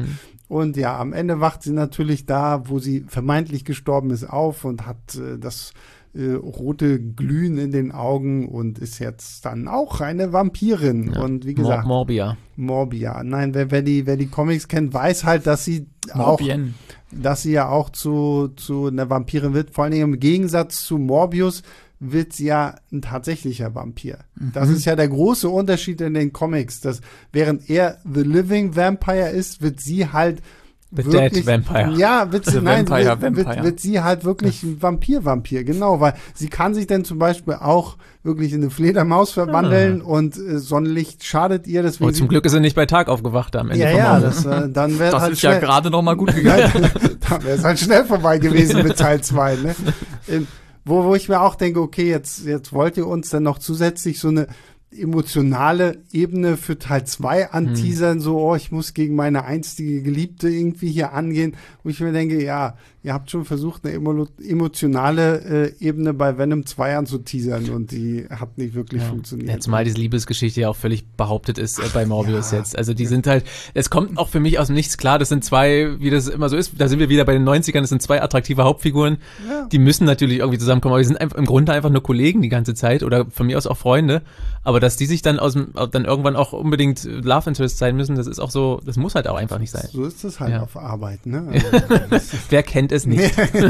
Und ja, am Ende wacht sie natürlich da, wo sie vermeintlich gestorben ist, auf und hat äh, das äh, rote Glühen in den Augen und ist jetzt dann auch eine Vampirin. Ja. Und wie gesagt, Mor- Morbia. Morbia. Nein, wer, wer, die, wer die Comics kennt, weiß halt, dass sie auch, Morbien. dass sie ja auch zu, zu einer Vampirin wird. Vor allen Dingen im Gegensatz zu Morbius wird sie ja ein tatsächlicher Vampir. Mhm. Das ist ja der große Unterschied in den Comics, dass während er The Living Vampire ist, wird sie halt The wirklich, Dead Vampire. Ja, wird sie, The nein, Vampire, wird, wird, Vampire. wird sie halt wirklich ein Vampir-Vampir, genau, weil sie kann sich dann zum Beispiel auch wirklich in eine Fledermaus verwandeln Ah. und äh, Sonnenlicht schadet ihr, deswegen Oh, zum Glück ist er nicht bei Tag aufgewacht da am Ende ja, vom ja, Morbius. das, äh, dann wäre Das halt ist ja schnell, gerade noch mal gut gegangen. ja, dann wäre es halt schnell vorbei gewesen mit Teil zwei. Ne? Ähm, wo, wo ich mir auch denke, okay, jetzt, jetzt wollt ihr uns dann noch zusätzlich so eine emotionale Ebene für Teil zwei anteasern, hm. so, oh, ich muss gegen meine einstige Geliebte irgendwie hier angehen, wo ich mir denke, ja, ihr habt schon versucht, eine emo- emotionale äh, Ebene bei Venom zwei anzuteasern und die hat nicht wirklich Ja. funktioniert. Jetzt mal diese Liebesgeschichte ja auch völlig behauptet ist äh, bei Morbius ja. jetzt. Also die sind halt, es kommt auch für mich aus dem Nichts klar, das sind zwei, wie das immer so ist, da sind wir wieder bei den neunzigern, das sind zwei attraktive Hauptfiguren, Ja. die müssen natürlich irgendwie zusammenkommen, aber die sind einfach im Grunde einfach nur Kollegen die ganze Zeit oder von mir aus auch Freunde, aber dass die sich dann aus dem, dann irgendwann auch unbedingt Love Interest sein müssen, das ist auch so, das muss halt auch einfach nicht sein. So ist es halt Ja. auf Arbeit, ne? Also, Wer kennt es nicht?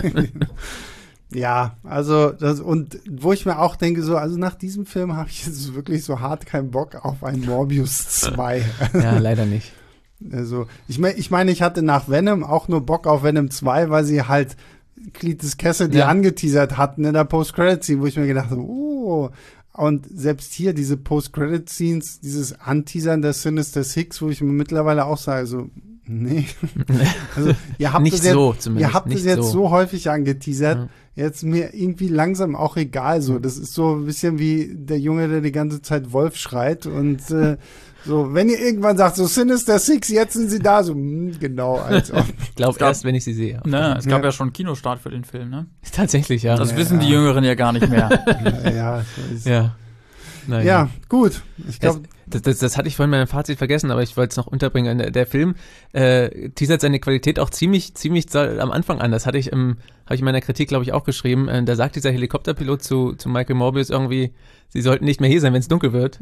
ja, also das und wo ich mir auch denke, so, also nach diesem Film habe ich jetzt wirklich so hart keinen Bock auf ein Morbius zwei. Ja, leider nicht. Also, ich meine, ich meine, ich hatte nach Venom auch nur Bock auf Venom zwei, weil sie halt Cletus Cassidy Ja. angeteasert hatten in der Post-Credit-Scene, wo ich mir gedacht habe, oh, und selbst hier diese Post-Credit-Scenes, dieses Anteasern der Sinister Six, wo ich mir mittlerweile auch sage, so, nee. Also, ihr habt Nicht es jetzt, so zumindest. ihr habt nicht es jetzt so. so häufig angeteasert, Ja. jetzt mir irgendwie langsam auch egal so. Das ist so ein bisschen wie der Junge, der die ganze Zeit Wolf schreit und äh, so, wenn ihr irgendwann sagt, so Sinister Six, jetzt sind sie da, so, hm, genau, als ob. Ich glaube gab- erst, wenn ich sie sehe. Ne, es gab Ja. ja schon einen Kinostart für den Film, ne? Tatsächlich, ja. Das Ja, wissen die ja. Jüngeren ja gar nicht mehr. Ja, ja, ich weiß. Ja. Naja. Ja, gut. Ich glaube, Das, das, das hatte ich vorhin in meinem Fazit vergessen, aber ich wollte es noch unterbringen. Der, der Film äh, teasert seine Qualität auch ziemlich, ziemlich so am Anfang an. Das hatte ich im, habe ich in meiner Kritik, glaube ich, auch geschrieben. Äh, da sagt dieser Helikopterpilot zu, zu Michael Morbius irgendwie, sie sollten nicht mehr hier sein, wenn es dunkel wird.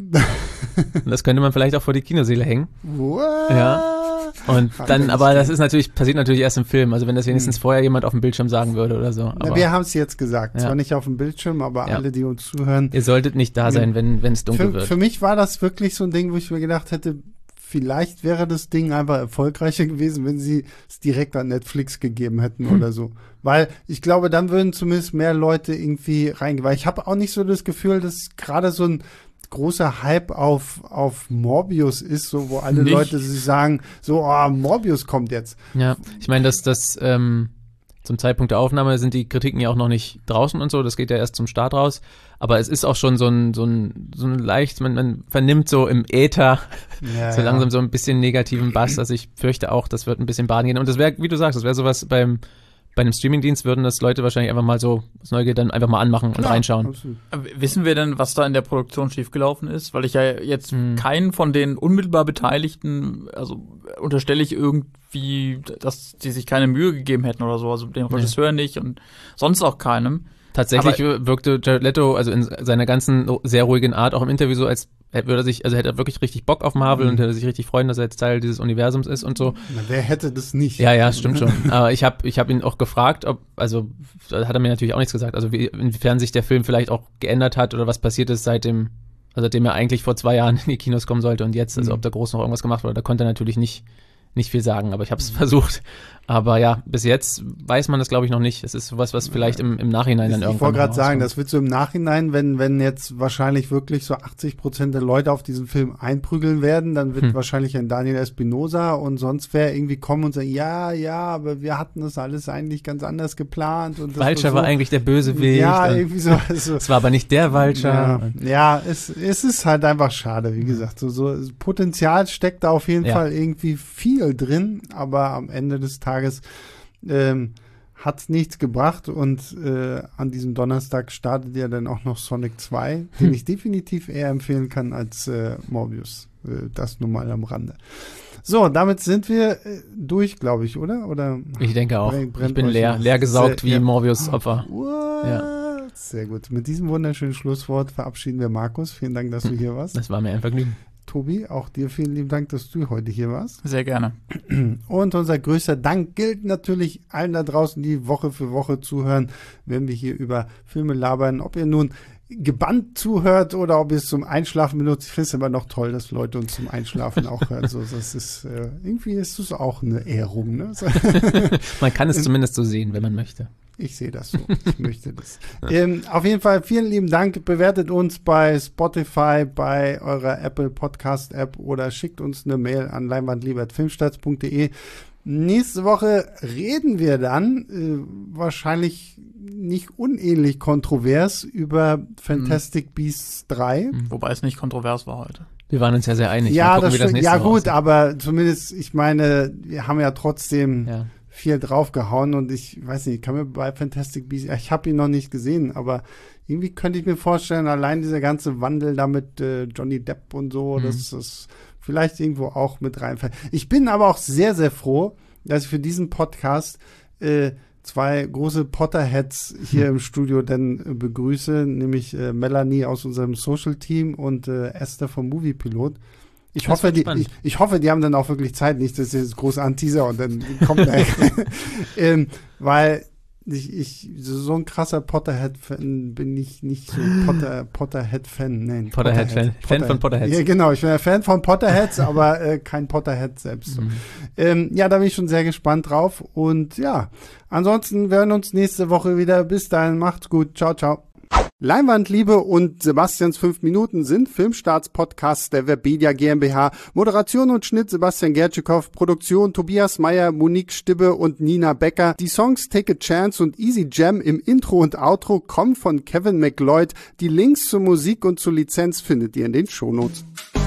Und das könnte man vielleicht auch vor die Kinoseele hängen. what? Ja. Und Hat er dann, nicht aber das gesehen. ist natürlich, passiert natürlich erst im Film. Also wenn das wenigstens Hm. vorher jemand auf dem Bildschirm sagen würde oder so. Na, Aber wir haben es jetzt gesagt. Ja. Zwar nicht auf dem Bildschirm, aber Ja. alle, die uns zuhören. ihr solltet nicht da sein, wenn wenn es dunkel Für, wird. für mich war das wirklich so ein Ding, wo ich mir gedacht hätte, vielleicht wäre das Ding einfach erfolgreicher gewesen, wenn sie es direkt an Netflix gegeben hätten Hm. oder so. Weil ich glaube, dann würden zumindest mehr Leute irgendwie reingehen. Weil ich habe auch nicht so das Gefühl, dass gerade so ein großer Hype auf, auf Morbius ist, so wo alle Nicht. Leute sich sagen, so, oh, Morbius kommt jetzt. Ja, ich meine, dass das ähm, zum Zeitpunkt der Aufnahme sind die Kritiken ja auch noch nicht draußen und so, das geht ja erst zum Start raus, aber es ist auch schon so ein, so ein, so ein leicht, man, man vernimmt so im Äther Ja, so langsam so ein bisschen negativen Bass, also ich fürchte auch, das wird ein bisschen baden gehen und das wäre, wie du sagst, das wäre sowas beim bei einem Streamingdienst würden das Leute wahrscheinlich einfach mal so aus Neugier dann einfach mal anmachen und Ja, reinschauen. absolut. Aber wissen wir denn, was da in der Produktion schiefgelaufen ist? Weil ich ja jetzt Hm. keinen von den unmittelbar Beteiligten, also unterstelle ich irgendwie, dass die sich keine Mühe gegeben hätten oder so, also dem Nee. Regisseur nicht und sonst auch keinem. Tatsächlich wirkte Jared Leto, also in seiner ganzen sehr ruhigen Art, auch im Interview so, als hätte er sich, also hätte er wirklich richtig Bock auf Marvel Mhm. und hätte sich richtig freuen, dass er jetzt Teil dieses Universums ist und so. Na, wer hätte das nicht? Ja, ja, stimmt schon. Aber ich habe ich hab ihn auch gefragt, ob, also da hat er mir natürlich auch nichts gesagt, also wie, inwiefern sich der Film vielleicht auch geändert hat oder was passiert ist seit dem, also seitdem er eigentlich vor zwei Jahren in die Kinos kommen sollte und jetzt, also Mhm. ob da groß noch irgendwas gemacht wurde, da konnte er natürlich nicht nicht viel sagen, aber ich habe es versucht. Aber ja, bis jetzt weiß man das, glaube ich, noch nicht. Es ist sowas, was vielleicht im, im Nachhinein dann Ich, ich irgendwann wollte gerade sagen, rauskommt. das wird so im Nachhinein, wenn, wenn jetzt wahrscheinlich wirklich so achtzig Prozent der Leute auf diesen Film einprügeln werden, dann wird Hm. wahrscheinlich ein Daniel Espinosa und sonst wer irgendwie kommen und sagen, ja, ja, aber wir hatten das alles eigentlich ganz anders geplant. Und das Vulture so, war eigentlich der Bösewicht. Ja, und irgendwie so. so. es war aber nicht der Vulture. Ja, Und- ja es, es ist halt einfach schade, wie gesagt. So, so Potenzial steckt da auf jeden Ja. Fall irgendwie viel drin, aber am Ende des Tages ähm, hat es nichts gebracht und äh, an diesem Donnerstag startet ja dann auch noch Sonic zwei, den Hm. ich definitiv eher empfehlen kann als äh, Morbius. äh, das nur mal am Rande. So, damit sind wir äh, durch, glaube ich, oder? Oder ich denke auch. brennt, brennt ich bin leer, noch? leer gesaugt Sehr, wie ja. Morbius-Opfer. What? Ja. Sehr gut. Mit diesem wunderschönen Schlusswort verabschieden wir Markus. Vielen Dank, dass du hier warst. Das war mir ein Vergnügen. Tobi, auch dir vielen lieben Dank, dass du heute hier warst. Sehr gerne. Und unser größter Dank gilt natürlich allen da draußen, die Woche für Woche zuhören, wenn wir hier über Filme labern. Ob ihr nun gebannt zuhört oder ob ihr es zum Einschlafen benutzt. Ich finde es immer noch toll, dass Leute uns zum Einschlafen auch hören. So, das ist, äh, irgendwie ist es auch eine Ehrung. Ne? Man kann es zumindest so sehen, wenn man möchte. Ich sehe das so. Ich möchte das. Ähm, auf jeden Fall vielen lieben Dank. Bewertet uns bei Spotify, bei eurer Apple Podcast App oder schickt uns eine Mail an leinwandliebe at filmstarts punkt de. Nächste Woche reden wir dann äh, wahrscheinlich nicht unähnlich kontrovers über Fantastic mhm. Beasts drei. Wobei es nicht kontrovers war heute. Wir waren uns ja sehr einig. Ja, gucken, das das ja gut, aussieht. aber zumindest, ich meine, wir haben ja trotzdem Ja. viel draufgehauen und ich weiß nicht, ich kann mir bei Fantastic Beasts, ich habe ihn noch nicht gesehen, aber irgendwie könnte ich mir vorstellen, allein dieser ganze Wandel da mit äh, Johnny Depp und so, mhm. dass das vielleicht irgendwo auch mit reinfällt. Ich bin aber auch sehr, sehr froh, dass ich für diesen Podcast äh, zwei große Potterheads hier hm. im Studio dann äh, begrüße, nämlich äh, Melanie aus unserem Social-Team und äh, Esther vom Moviepilot. Ich Das hoffe, die, spannend. ich, ich hoffe, die haben dann auch wirklich Zeit, nicht, dass jetzt groß Anteaser und dann kommt der, ähm, weil ich, ich, so ein krasser Potterhead-Fan bin ich nicht so Potter, Potterhead-Fan. Nein, Potterhead-Fan. Potterhead. Fan von Potterheads. Ja, genau. Ich bin ein Fan von Potterheads, aber äh, kein Potterhead selbst. Mhm. Ähm, ja, da bin ich schon sehr gespannt drauf. Und ja, ansonsten wir hören uns nächste Woche wieder. Bis dahin, macht's gut. Ciao, ciao. Leinwandliebe und Sebastians fünf Minuten sind Filmstarts-Podcasts der Webedia GmbH. Moderation und Schnitt Sebastian Gertschikow, Produktion Tobias Meyer, Monique Stibbe und Nina Becker. Die Songs Take a Chance und Easy Jam im Intro und Outro kommen von Kevin MacLeod. Die Links zur Musik und zur Lizenz findet ihr in den Shownotes.